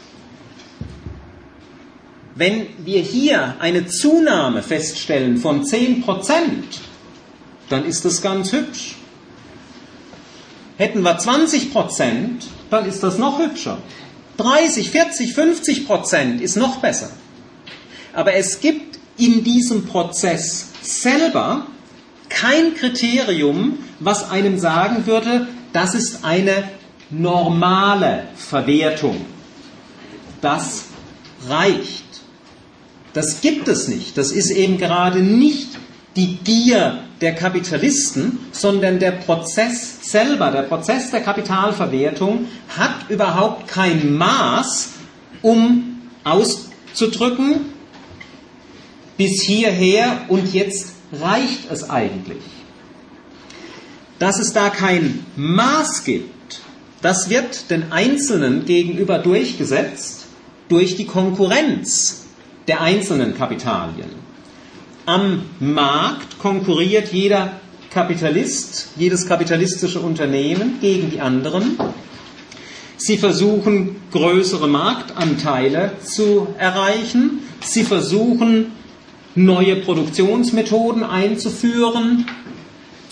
Wenn wir hier eine Zunahme feststellen von 10%, dann ist das ganz hübsch. Hätten wir 20%, dann ist das noch hübscher. 30, 40, 50% ist noch besser. Aber es gibt in diesem Prozess selber kein Kriterium, was einem sagen würde, das ist eine normale Verwertung. Das reicht. Das gibt es nicht. Das ist eben gerade nicht die Gier der Kapitalisten, sondern der Prozess selber, der Prozess der Kapitalverwertung hat überhaupt kein Maß, um auszudrücken, bis hierher und jetzt reicht es eigentlich. Dass es da kein Maß gibt, das wird den Einzelnen gegenüber durchgesetzt durch die Konkurrenz der einzelnen Kapitalien. Am Markt konkurriert jeder Kapitalist, jedes kapitalistische Unternehmen gegen die anderen. Sie versuchen, größere Marktanteile zu erreichen. Sie versuchen, neue Produktionsmethoden einzuführen.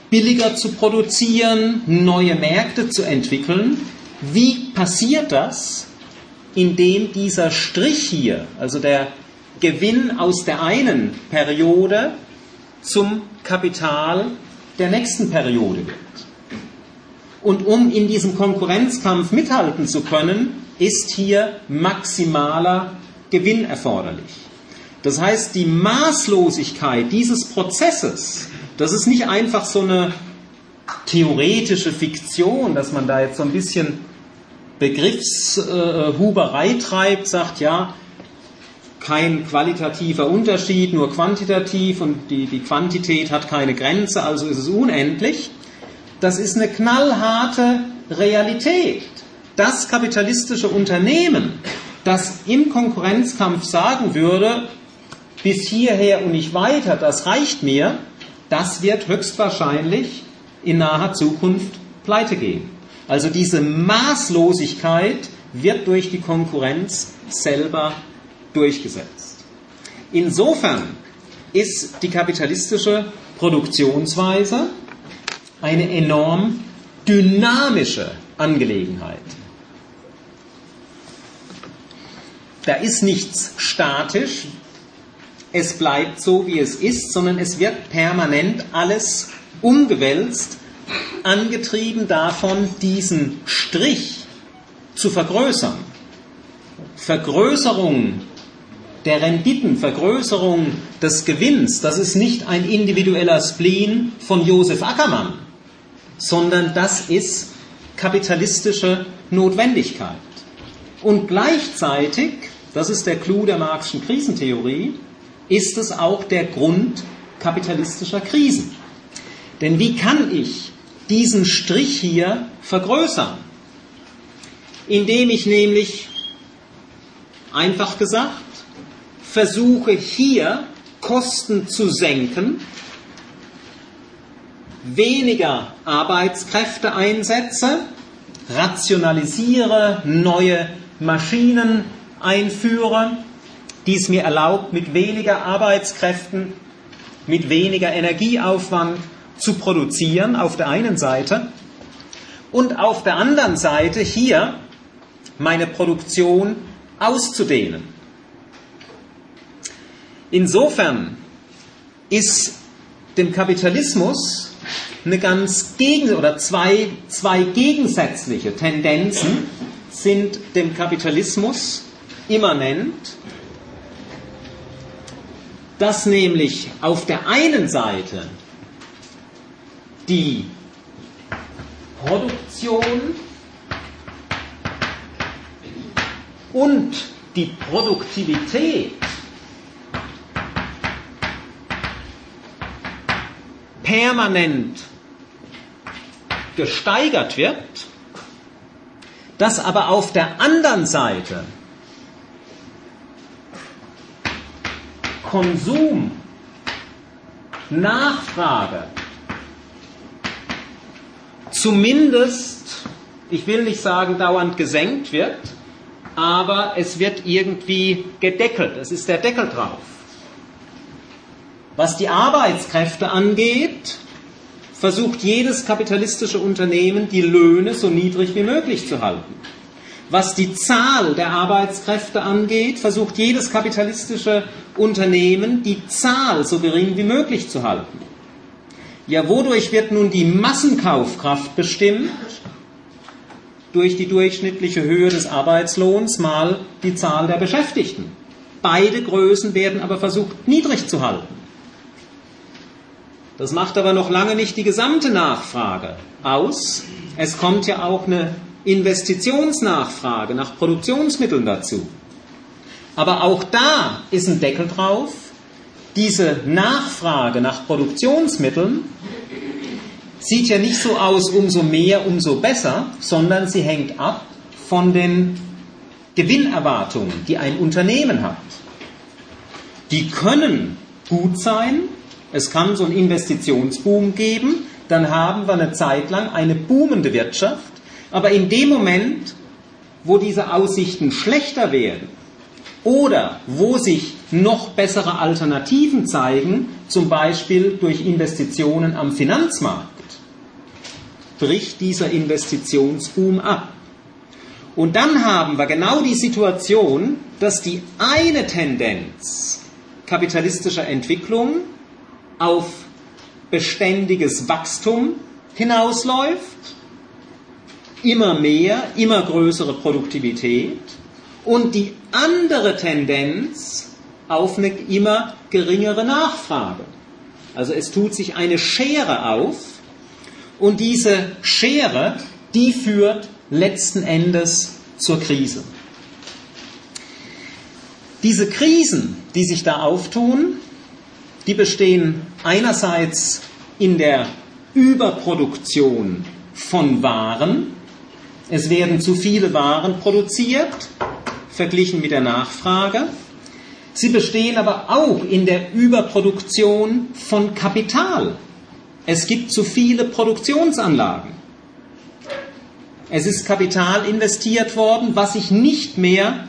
billiger zu produzieren, neue Märkte zu entwickeln. Wie passiert das? Indem dieser Strich hier, also der Gewinn aus der einen Periode, zum Kapital der nächsten Periode wird. Und um in diesem Konkurrenzkampf mithalten zu können, ist hier maximaler Gewinn erforderlich. Das heißt, die Maßlosigkeit dieses Prozesses, das ist nicht einfach so eine theoretische Fiktion, dass man da jetzt so ein bisschen Begriffshuberei treibt, sagt, ja, kein qualitativer Unterschied, nur quantitativ und die Quantität hat keine Grenze, also ist es unendlich. Das ist eine knallharte Realität. Das kapitalistische Unternehmen, das im Konkurrenzkampf sagen würde, bis hierher und nicht weiter, das reicht mir, das wird höchstwahrscheinlich in naher Zukunft pleite gehen. Also diese Maßlosigkeit wird durch die Konkurrenz selber durchgesetzt. Insofern ist die kapitalistische Produktionsweise eine enorm dynamische Angelegenheit. Da ist nichts statisch, es bleibt so, wie es ist, sondern es wird permanent alles umgewälzt, angetrieben davon, diesen Strich zu vergrößern. Vergrößerung der Renditen, Vergrößerung des Gewinns, das ist nicht ein individueller Spleen von Josef Ackermann, sondern das ist kapitalistische Notwendigkeit. Und gleichzeitig, das ist der Clou der Marxischen Krisentheorie, ist es auch der Grund kapitalistischer Krisen. Denn wie kann ich diesen Strich hier vergrößern? Indem ich nämlich, einfach gesagt, versuche hier Kosten zu senken, weniger Arbeitskräfte einsetze, rationalisiere, neue Maschinen einführe, die es mir erlaubt, mit weniger Arbeitskräften, mit weniger Energieaufwand zu produzieren, auf der einen Seite, und auf der anderen Seite hier meine Produktion auszudehnen. Insofern ist dem Kapitalismus eine zwei gegensätzliche Tendenzen sind dem Kapitalismus immanent, dass nämlich auf der einen Seite die Produktion und die Produktivität permanent gesteigert wird, dass aber auf der anderen Seite Konsum, Nachfrage zumindest, ich will nicht sagen dauernd gesenkt wird, aber es wird irgendwie gedeckelt, es ist der Deckel drauf. Was die Arbeitskräfte angeht, versucht jedes kapitalistische Unternehmen, die Löhne so niedrig wie möglich zu halten. Was die Zahl der Arbeitskräfte angeht, versucht jedes kapitalistische Unternehmen, die Zahl so gering wie möglich zu halten. Ja, wodurch wird nun die Massenkaufkraft bestimmt? Durch die durchschnittliche Höhe des Arbeitslohns mal die Zahl der Beschäftigten. Beide Größen werden aber versucht niedrig zu halten. Das macht aber noch lange nicht die gesamte Nachfrage aus. Es kommt ja auch eine Investitionsnachfrage nach Produktionsmitteln dazu. Aber auch da ist ein Deckel drauf. Diese Nachfrage nach Produktionsmitteln sieht ja nicht so aus, umso mehr, umso besser, sondern sie hängt ab von den Gewinnerwartungen, die ein Unternehmen hat. Die können gut sein. Es kann so einen Investitionsboom geben, dann haben wir eine Zeit lang eine boomende Wirtschaft, aber in dem Moment, wo diese Aussichten schlechter werden oder wo sich noch bessere Alternativen zeigen, zum Beispiel durch Investitionen am Finanzmarkt, bricht dieser Investitionsboom ab. Und dann haben wir genau die Situation, dass die eine Tendenz kapitalistischer Entwicklung auf beständiges Wachstum hinausläuft, immer mehr, immer größere Produktivität, und die andere Tendenz auf eine immer geringere Nachfrage. Also es tut sich eine Schere auf, und diese Schere, die führt letzten Endes zur Krise. Diese Krisen, die sich da auftun, die bestehen einerseits in der Überproduktion von Waren. Es werden zu viele Waren produziert, verglichen mit der Nachfrage. Sie bestehen aber auch in der Überproduktion von Kapital. Es gibt zu viele Produktionsanlagen. Es ist Kapital investiert worden, was sich nicht mehr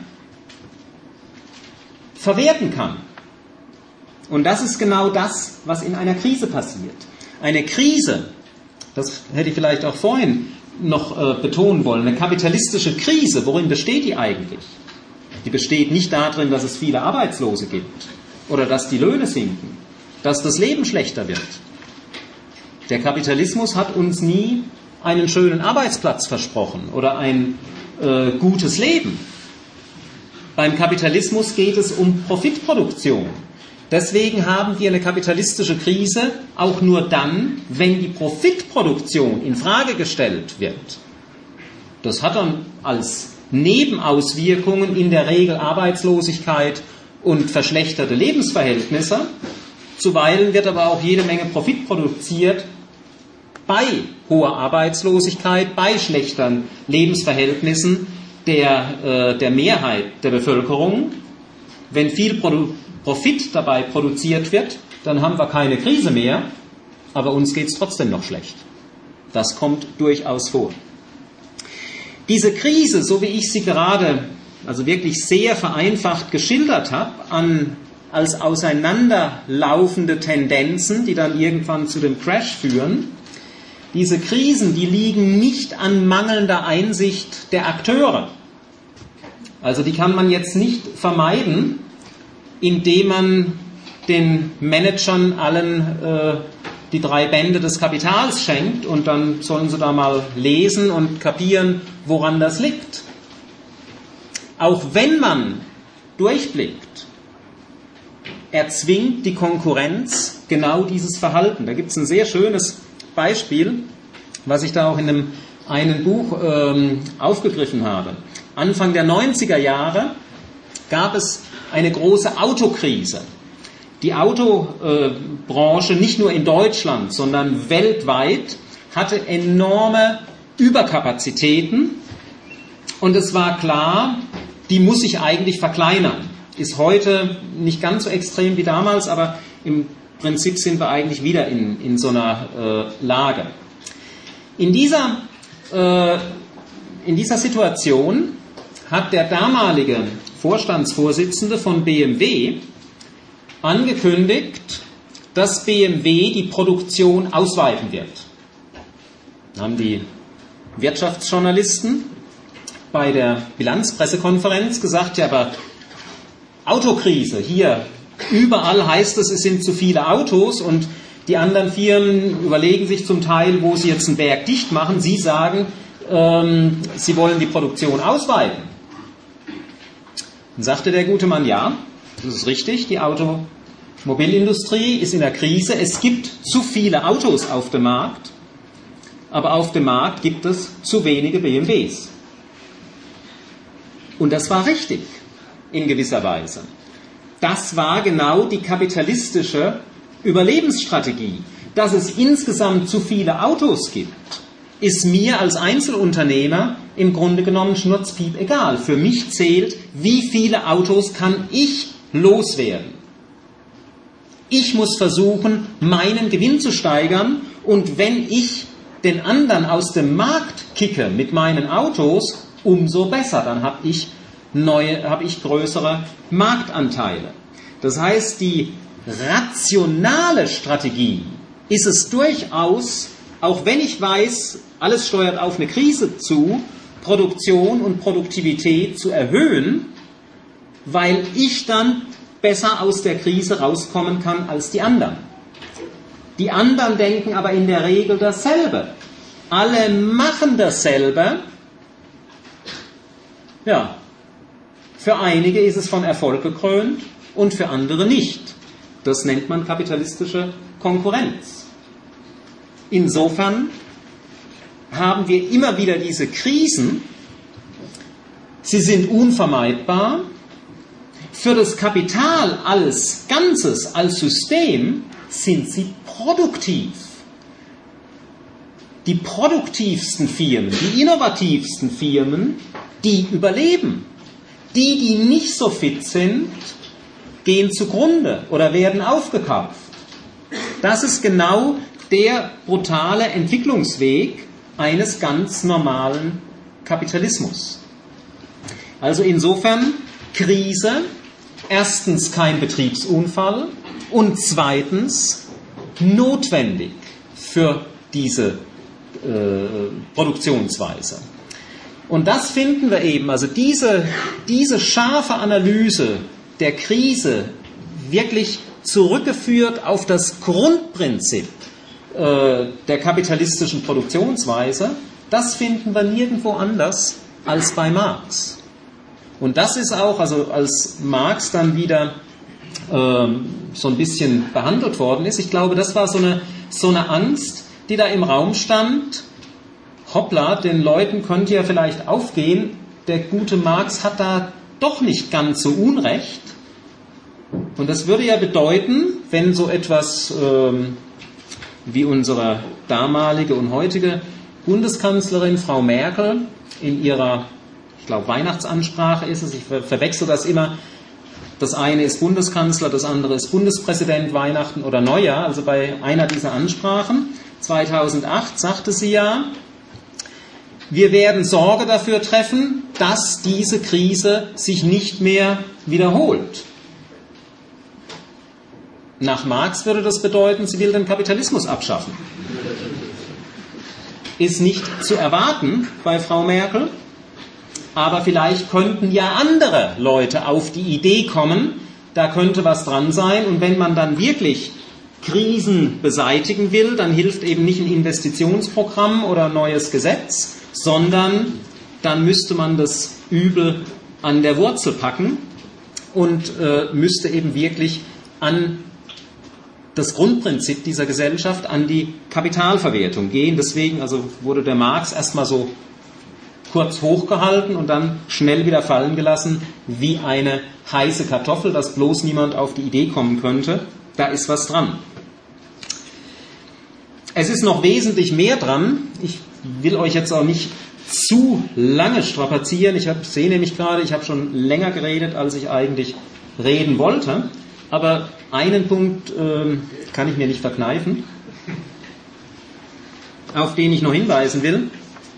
verwerten kann. Und das ist genau das, was in einer Krise passiert. Eine Krise, das hätte ich vielleicht auch vorhin noch betonen wollen, eine kapitalistische Krise, worin besteht die eigentlich? Die besteht nicht darin, dass es viele Arbeitslose gibt oder dass die Löhne sinken, dass das Leben schlechter wird. Der Kapitalismus hat uns nie einen schönen Arbeitsplatz versprochen oder ein gutes Leben. Beim Kapitalismus geht es um Profitproduktion. Deswegen haben wir eine kapitalistische Krise auch nur dann, wenn die Profitproduktion in Frage gestellt wird. Das hat dann als Nebenauswirkungen in der Regel Arbeitslosigkeit und verschlechterte Lebensverhältnisse. Zuweilen wird aber auch jede Menge Profit produziert bei hoher Arbeitslosigkeit, bei schlechteren Lebensverhältnissen der Mehrheit der Bevölkerung. Wenn viel Profit dabei produziert wird, dann haben wir keine Krise mehr, aber uns geht es trotzdem noch schlecht. Das kommt durchaus vor. Diese Krise, so wie ich sie gerade, also wirklich sehr vereinfacht geschildert habe, als auseinanderlaufende Tendenzen, die dann irgendwann zu dem Crash führen, diese Krisen, die liegen nicht an mangelnder Einsicht der Akteure. Also die kann man jetzt nicht vermeiden, indem man den Managern allen die 3 Bände des Kapitals schenkt und dann sollen sie da mal lesen und kapieren, woran das liegt. Auch wenn man durchblickt, erzwingt die Konkurrenz genau dieses Verhalten. Da gibt es ein sehr schönes Beispiel, was ich da auch in einem Buch aufgegriffen habe. Anfang der 90er Jahre gab es eine große Autokrise. Die Autobranche, nicht nur in Deutschland, sondern weltweit, hatte enorme Überkapazitäten, und es war klar, die muss sich eigentlich verkleinern. Ist heute nicht ganz so extrem wie damals, aber im Prinzip sind wir eigentlich wieder in so einer Lage. In dieser Situation hat der damalige Vorstandsvorsitzende von BMW angekündigt, dass BMW die Produktion ausweiten wird. Da haben die Wirtschaftsjournalisten bei der Bilanzpressekonferenz gesagt, ja, aber Autokrise, hier überall heißt es sind zu viele Autos, und die anderen Firmen überlegen sich zum Teil, wo sie jetzt einen Berg dicht machen. Sie sagen, sie wollen die Produktion ausweiten. Dann sagte der gute Mann, ja, das ist richtig, die Automobilindustrie ist in der Krise, es gibt zu viele Autos auf dem Markt, aber auf dem Markt gibt es zu wenige BMWs. Und das war richtig, in gewisser Weise. Das war genau die kapitalistische Überlebensstrategie. Dass es insgesamt zu viele Autos gibt, ist mir als Einzelunternehmer im Grunde genommen schnurzpiep egal. Für mich zählt, wie viele Autos kann ich loswerden. Ich muss versuchen, meinen Gewinn zu steigern, und wenn ich den anderen aus dem Markt kicke mit meinen Autos, umso besser. Dann habe ich größere Marktanteile. Das heißt, die rationale Strategie ist es durchaus, auch wenn ich weiß, alles steuert auf eine Krise zu, Produktion und Produktivität zu erhöhen, weil ich dann besser aus der Krise rauskommen kann als die anderen. Die anderen denken aber in der Regel dasselbe. Alle machen dasselbe. Ja, für einige ist es von Erfolg gekrönt und für andere nicht. Das nennt man kapitalistische Konkurrenz. Insofern haben wir immer wieder diese Krisen. Sie sind unvermeidbar. Für das Kapital als Ganzes, als System sind sie produktiv. Die produktivsten Firmen, die innovativsten Firmen, die überleben. Die nicht so fit sind, gehen zugrunde oder werden aufgekauft. Das ist genau der brutale Entwicklungsweg eines ganz normalen Kapitalismus. Also insofern Krise, erstens kein Betriebsunfall und zweitens notwendig für diese Produktionsweise. Und das finden wir eben, also diese scharfe Analyse der Krise wirklich zurückgeführt auf das Grundprinzip der kapitalistischen Produktionsweise, das finden wir nirgendwo anders als bei Marx. Und das ist auch, also als Marx dann wieder so ein bisschen behandelt worden ist, ich glaube, das war so eine Angst, die da im Raum stand. Hoppla, den Leuten könnte ja vielleicht aufgehen, der gute Marx hat da doch nicht ganz so Unrecht. Und das würde ja bedeuten, wenn so etwas wie unsere damalige und heutige Bundeskanzlerin Frau Merkel in ihrer, ich glaube, Weihnachtsansprache ist es, ich verwechsel das immer, das eine ist Bundeskanzler, das andere ist Bundespräsident, Weihnachten oder Neujahr, also bei einer dieser Ansprachen, 2008 sagte sie ja, wir werden Sorge dafür treffen, dass diese Krise sich nicht mehr wiederholt. Nach Marx würde das bedeuten, sie will den Kapitalismus abschaffen. Ist nicht zu erwarten bei Frau Merkel, aber vielleicht könnten ja andere Leute auf die Idee kommen, da könnte was dran sein, und wenn man dann wirklich Krisen beseitigen will, dann hilft eben nicht ein Investitionsprogramm oder ein neues Gesetz, sondern dann müsste man das Übel an der Wurzel packen und müsste eben wirklich an das Grundprinzip dieser Gesellschaft, an die Kapitalverwertung gehen. Deswegen also wurde der Marx erstmal so kurz hochgehalten und dann schnell wieder fallen gelassen, wie eine heiße Kartoffel, dass bloß niemand auf die Idee kommen könnte, da ist was dran. Es ist noch wesentlich mehr dran. Ich will euch jetzt auch nicht zu lange strapazieren. Ich sehe nämlich gerade, ich habe schon länger geredet, als ich eigentlich reden wollte. Aber einen Punkt kann ich mir nicht verkneifen, auf den ich noch hinweisen will.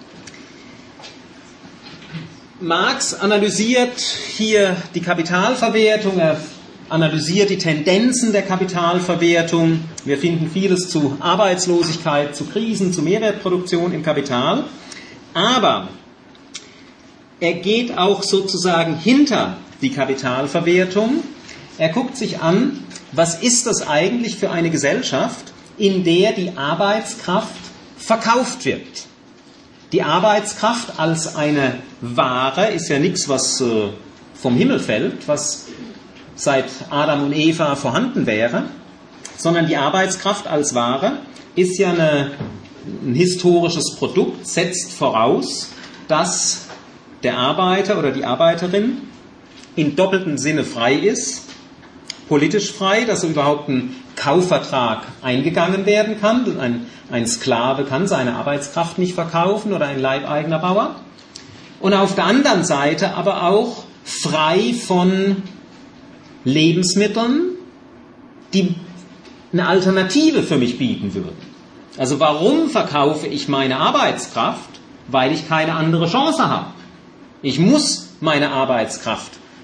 Marx analysiert hier die Kapitalverwertung, er analysiert die Tendenzen der Kapitalverwertung. Wir finden vieles zu Arbeitslosigkeit, zu Krisen, zu Mehrwertproduktion im Kapital. Aber er geht auch sozusagen hinter die Kapitalverwertung. Er guckt sich an, was ist das eigentlich für eine Gesellschaft, in der die Arbeitskraft verkauft wird. Die Arbeitskraft als eine Ware ist ja nichts, was vom Himmel fällt, was seit Adam und Eva vorhanden wäre, sondern die Arbeitskraft als Ware ist ja ein historisches Produkt, setzt voraus, dass der Arbeiter oder die Arbeiterin in doppeltem Sinne frei ist, politisch frei, dass überhaupt ein Kaufvertrag eingegangen werden kann. Ein Sklave kann seine Arbeitskraft nicht verkaufen oder ein leibeigener Bauer. Und auf der anderen Seite aber auch frei von Lebensmitteln, die eine Alternative für mich bieten würden. Also warum verkaufe ich meine Arbeitskraft? Weil ich keine andere Chance habe. Ich muss meine Arbeitskraft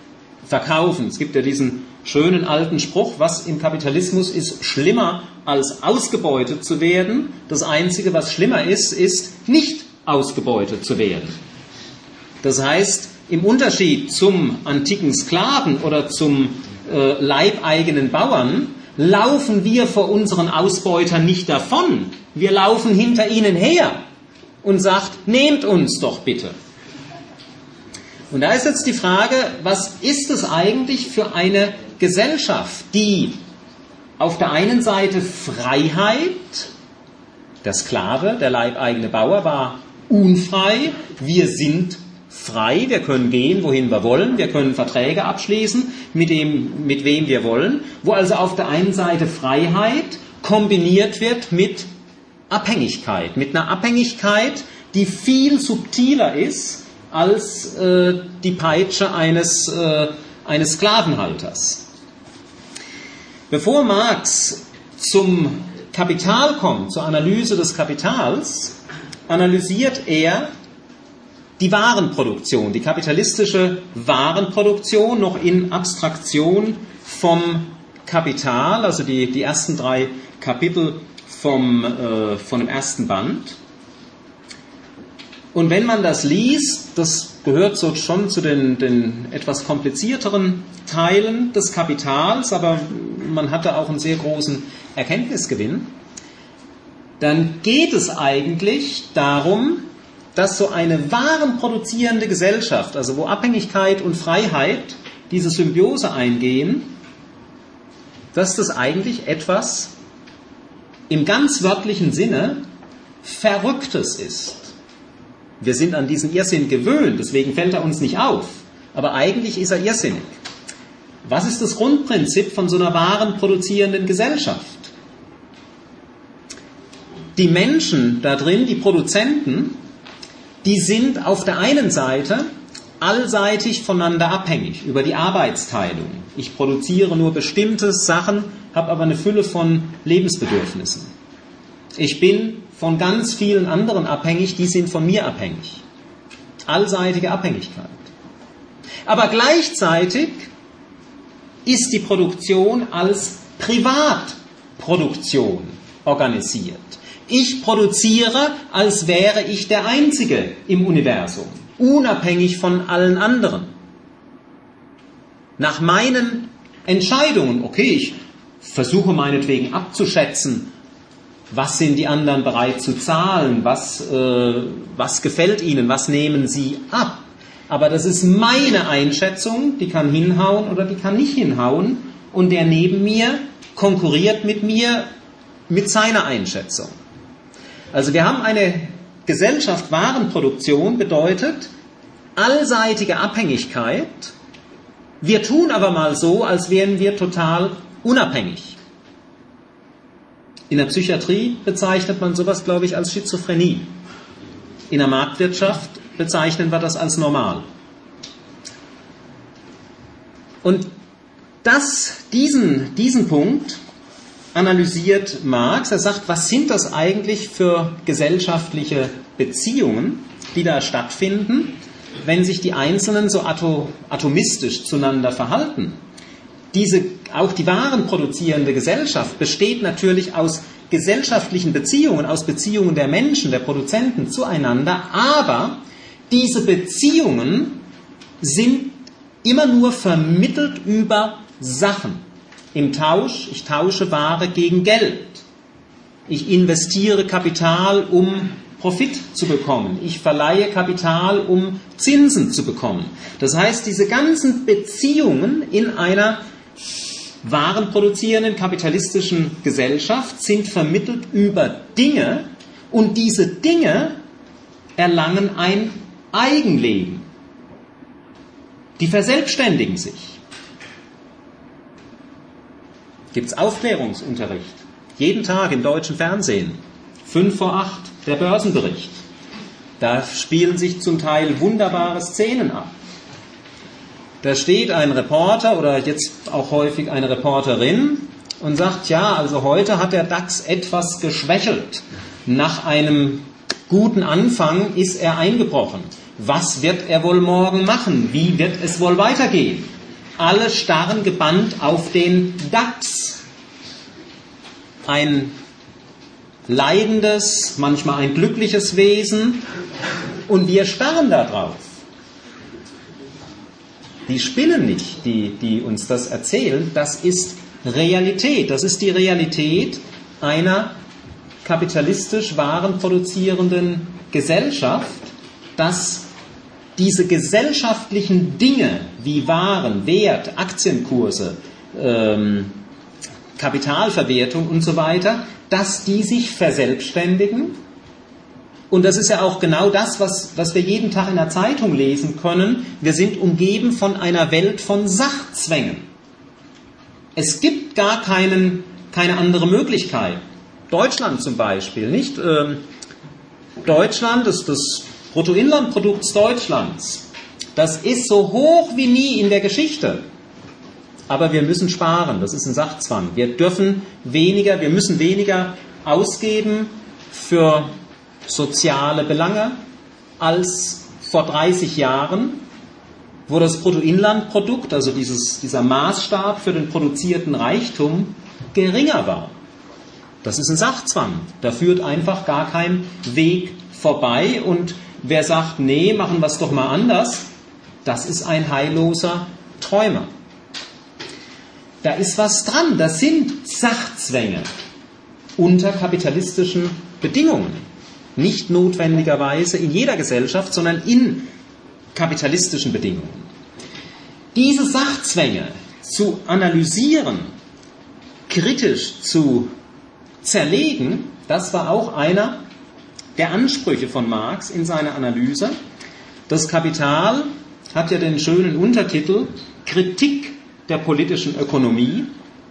verkaufen. Es gibt ja diesen schönen alten Spruch, was im Kapitalismus ist schlimmer als ausgebeutet zu werden. Das Einzige, was schlimmer ist, ist nicht ausgebeutet zu werden. Das heißt, im Unterschied zum antiken Sklaven oder zum leibeigenen Bauern laufen wir vor unseren Ausbeutern nicht davon. Wir laufen hinter ihnen her und sagt, nehmt uns doch bitte. Und da ist jetzt die Frage, was ist es eigentlich für eine Gesellschaft, die auf der einen Seite Freiheit, der Sklave, der leibeigene Bauer war unfrei, wir sind frei, wir können gehen, wohin wir wollen, wir können Verträge abschließen, mit wem wir wollen, wo also auf der einen Seite Freiheit kombiniert wird mit Abhängigkeit, mit einer Abhängigkeit, die viel subtiler ist als die Peitsche eines Sklavenhalters. Bevor Marx zum Kapital kommt, zur Analyse des Kapitals, analysiert er die Warenproduktion, die kapitalistische Warenproduktion noch in Abstraktion vom Kapital, also die ersten 3 Kapitel von dem ersten Band. Und wenn man das liest, das gehört so schon zu den etwas komplizierteren Teilen des Kapitals, aber man hatte auch einen sehr großen Erkenntnisgewinn, dann geht es eigentlich darum, dass so eine warenproduzierende Gesellschaft, also wo Abhängigkeit und Freiheit diese Symbiose eingehen, dass das eigentlich etwas im ganz wörtlichen Sinne Verrücktes ist. Wir sind an diesen Irrsinn gewöhnt, deswegen fällt er uns nicht auf. Aber eigentlich ist er irrsinnig. Was ist das Grundprinzip von so einer warenproduzierenden Gesellschaft? Die Menschen da drin, die Produzenten, die sind auf der einen Seite allseitig voneinander abhängig über die Arbeitsteilung. Ich produziere nur bestimmte Sachen, habe aber eine Fülle von Lebensbedürfnissen. Ich bin von ganz vielen anderen abhängig, die sind von mir abhängig. Allseitige Abhängigkeit. Aber gleichzeitig ist die Produktion als Privatproduktion organisiert. Ich produziere, als wäre ich der Einzige im Universum, unabhängig von allen anderen. Nach meinen Entscheidungen, okay, ich versuche meinetwegen abzuschätzen, was sind die anderen bereit zu zahlen, was gefällt ihnen, was nehmen sie ab. Aber das ist meine Einschätzung, die kann hinhauen oder die kann nicht hinhauen und der neben mir konkurriert mit mir mit seiner Einschätzung. Also wir haben eine Gesellschaft, Warenproduktion bedeutet allseitige Abhängigkeit. Wir tun aber mal so, als wären wir total unabhängig. In der Psychiatrie bezeichnet man sowas, glaube ich, als Schizophrenie. In der Marktwirtschaft bezeichnen wir das als normal. Und diesen Punkt analysiert Marx. Er sagt, was sind das eigentlich für gesellschaftliche Beziehungen, die da stattfinden, wenn sich die Einzelnen so atomistisch zueinander verhalten. Auch die warenproduzierende Gesellschaft besteht natürlich aus gesellschaftlichen Beziehungen, aus Beziehungen der Menschen, der Produzenten zueinander, aber diese Beziehungen sind immer nur vermittelt über Sachen. Im Tausch, ich tausche Ware gegen Geld. Ich investiere Kapital, um Profit zu bekommen. Ich verleihe Kapital, um Zinsen zu bekommen. Das heißt, diese ganzen Beziehungen in einer warenproduzierenden kapitalistischen Gesellschaft sind vermittelt über Dinge und diese Dinge erlangen ein Eigenleben. Die verselbstständigen sich. Gibt es Aufklärungsunterricht. Jeden Tag im deutschen Fernsehen. 7:55, der Börsenbericht. Da spielen sich zum Teil wunderbare Szenen ab. Da steht ein Reporter oder jetzt auch häufig eine Reporterin und sagt, ja, also heute hat der DAX etwas geschwächelt. Nach einem guten Anfang ist er eingebrochen. Was wird er wohl morgen machen? Wie wird es wohl weitergehen? alle starren gebannt auf den DAX. Ein leidendes, manchmal ein glückliches Wesen, und wir starren da drauf. Die spinnen nicht, die uns das erzählen. Das ist Realität. Das ist die Realität einer kapitalistisch warenproduzierenden Gesellschaft, dass diese gesellschaftlichen Dinge wie Waren, Wert, Aktienkurse, Kapitalverwertung und so weiter, dass die sich verselbstständigen. Und das ist ja auch genau das, was wir jeden Tag in der Zeitung lesen können. Wir sind umgeben von einer Welt von Sachzwängen. Es gibt gar keine andere Möglichkeit. Deutschland zum Beispiel, nicht? Deutschland ist das Bruttoinlandprodukt Deutschlands. Das ist so hoch wie nie in der Geschichte. Aber wir müssen sparen, das ist ein Sachzwang. Wir müssen weniger ausgeben für soziale Belange als vor 30 Jahren, wo das Bruttoinlandprodukt, also dieser Maßstab für den produzierten Reichtum, geringer war. Das ist ein Sachzwang. Da führt einfach gar kein Weg vorbei. Und wer sagt, nee, machen wir es doch mal anders, das ist ein heilloser Träumer. Da ist was dran. Das sind Sachzwänge unter kapitalistischen Bedingungen. Nicht notwendigerweise in jeder Gesellschaft, sondern in kapitalistischen Bedingungen. Diese Sachzwänge zu analysieren, kritisch zu zerlegen, das war auch einer der Ansprüche von Marx in seiner Analyse. Das Kapital hat ja den schönen Untertitel Kritik der politischen Ökonomie.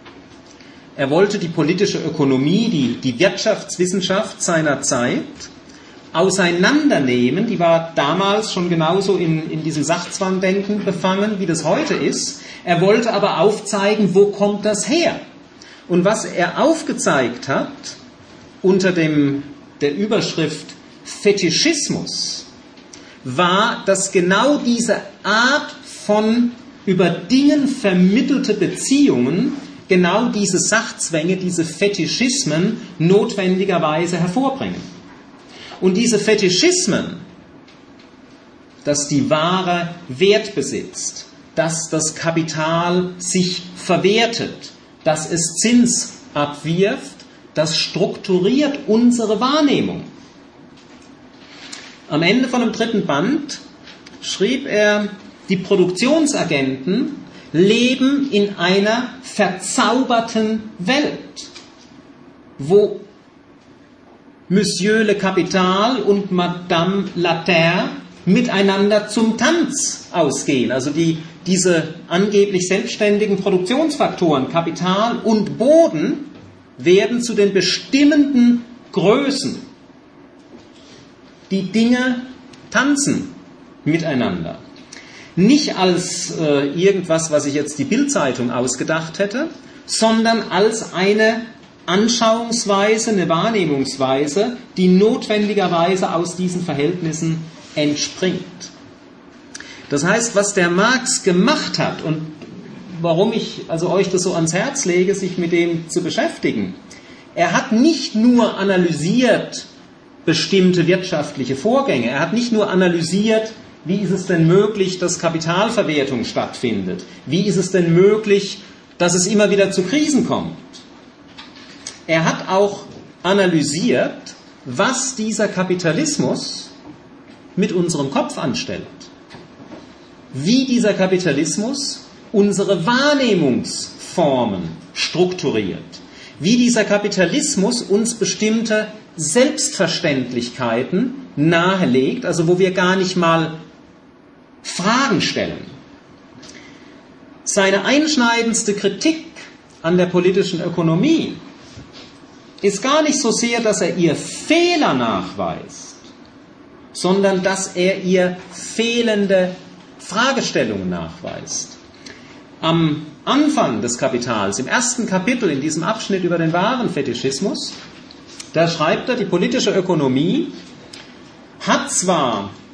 Er wollte die politische Ökonomie, die Wirtschaftswissenschaft seiner Zeit auseinandernehmen. Die war damals schon genauso in diesem Sachzwangdenken befangen, wie das heute ist. Er wollte aber aufzeigen, wo kommt das her? Und was er aufgezeigt hat unter der Überschrift Fetischismus, war, dass genau diese Art von über Dingen vermittelte Beziehungen genau diese Sachzwänge, diese Fetischismen notwendigerweise hervorbringen. Und diese Fetischismen, dass die Ware Wert besitzt, dass das Kapital sich verwertet, dass es Zins abwirft, das strukturiert unsere Wahrnehmung. Am Ende von dem 3. Band schrieb er, die Produktionsagenten leben in einer verzauberten Welt, wo Monsieur le Capital und Madame la Terre miteinander zum Tanz ausgehen. Also diese angeblich selbstständigen Produktionsfaktoren, Kapital und Boden, werden zu den bestimmenden Größen. Die Dinge tanzen miteinander. Nicht als irgendwas, was sich jetzt die Bild-Zeitung ausgedacht hätte, sondern als eine Anschauungsweise, eine Wahrnehmungsweise, die notwendigerweise aus diesen Verhältnissen entspringt. Das heißt, was der Marx gemacht hat und warum ich also euch das so ans Herz lege, sich mit dem zu beschäftigen, er hat nicht nur analysiert bestimmte wirtschaftliche Vorgänge, er hat nicht nur analysiert, wie ist es denn möglich, dass Kapitalverwertung stattfindet, wie ist es denn möglich, dass es immer wieder zu Krisen kommt. Er hat auch analysiert, was dieser Kapitalismus mit unserem Kopf anstellt. Wie dieser Kapitalismus unsere Wahrnehmungsformen strukturiert. Wie dieser Kapitalismus uns bestimmte Selbstverständlichkeiten nahelegt, also wo wir gar nicht mal Fragen stellen. Seine einschneidendste Kritik an der politischen Ökonomie ist gar nicht so sehr, dass er ihr Fehler nachweist, sondern dass er ihr fehlende Fragestellungen nachweist. Am Anfang des Kapitals, im 1. Kapitel in diesem Abschnitt über den Warenfetischismus, da schreibt er, die politische Ökonomie hat zwar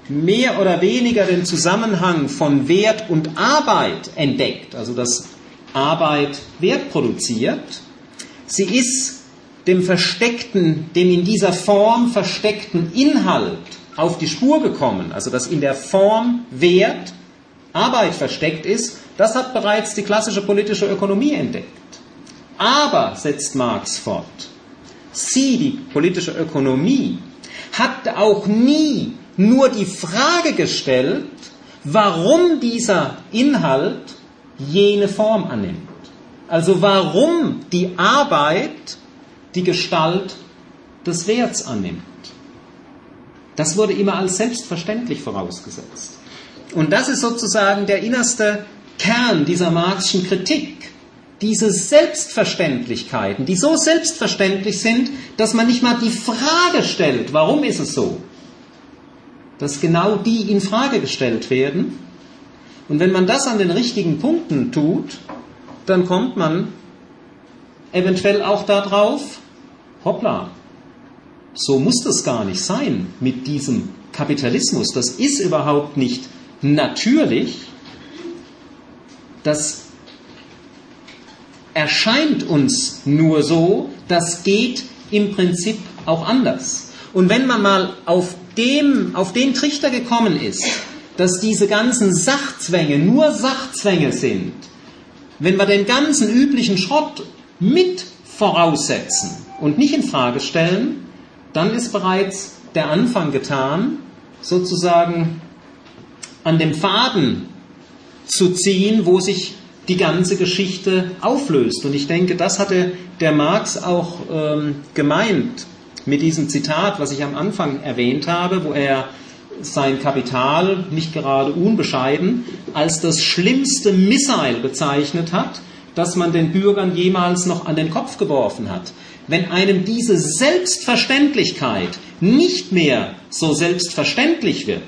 mehr oder weniger den Zusammenhang von Wert und Arbeit entdeckt, also dass Arbeit Wert produziert. Sie ist dem in dieser Form versteckten Inhalt auf die Spur gekommen, also dass in der Form Wert Arbeit versteckt ist, das hat bereits die klassische politische Ökonomie entdeckt. Aber, setzt Marx fort, sie, die politische Ökonomie, hat auch nie nur die Frage gestellt, warum dieser Inhalt jene Form annimmt. Also warum die Arbeit die Gestalt des Werts annimmt. Das wurde immer als selbstverständlich vorausgesetzt. Und das ist sozusagen der innerste Kern dieser Marxischen Kritik. Diese Selbstverständlichkeiten, die so selbstverständlich sind, dass man nicht mal die Frage stellt, warum ist es so, dass genau die in Frage gestellt werden. Und wenn man das an den richtigen Punkten tut, dann kommt man eventuell auch darauf, hoppla, so muss das gar nicht sein mit diesem Kapitalismus. Das ist überhaupt nicht natürlich. Das erscheint uns nur so, das geht im Prinzip auch anders. Und wenn man mal auf den Trichter gekommen ist, dass diese ganzen Sachzwänge nur Sachzwänge sind, wenn wir den ganzen üblichen Schrott mit voraussetzen und nicht in Frage stellen, dann ist bereits der Anfang getan, sozusagen an dem Faden zu ziehen, wo sich die ganze Geschichte auflöst. Und ich denke, das hatte der Marx auch gemeint mit diesem Zitat, was ich am Anfang erwähnt habe, wo er sein Kapital, nicht gerade unbescheiden, als das schlimmste Missile bezeichnet hat, das man den Bürgern jemals noch an den Kopf geworfen hat. Wenn einem diese Selbstverständlichkeit nicht mehr so selbstverständlich wird,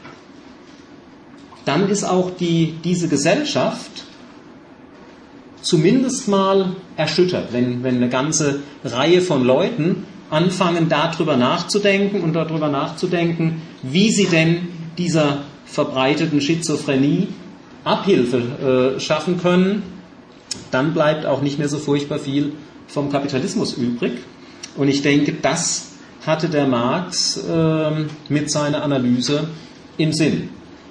dann ist auch diese Gesellschaft zumindest mal erschüttert, wenn eine ganze Reihe von Leuten anfangen, darüber nachzudenken und darüber nachzudenken, wie sie denn dieser verbreiteten Schizophrenie Abhilfe schaffen können, dann bleibt auch nicht mehr so furchtbar viel vom Kapitalismus übrig. Und ich denke, das hatte der Marx mit seiner Analyse im Sinn.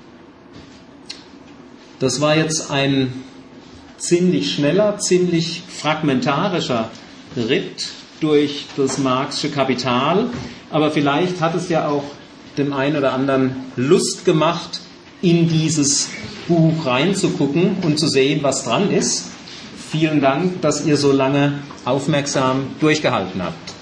Das war jetzt ein ziemlich schneller, ziemlich fragmentarischer Ritt durch das Marxische Kapital, aber vielleicht hat es ja auch dem einen oder anderen Lust gemacht, in dieses Buch reinzugucken und zu sehen, was dran ist. Vielen Dank, dass ihr so lange aufmerksam durchgehalten habt.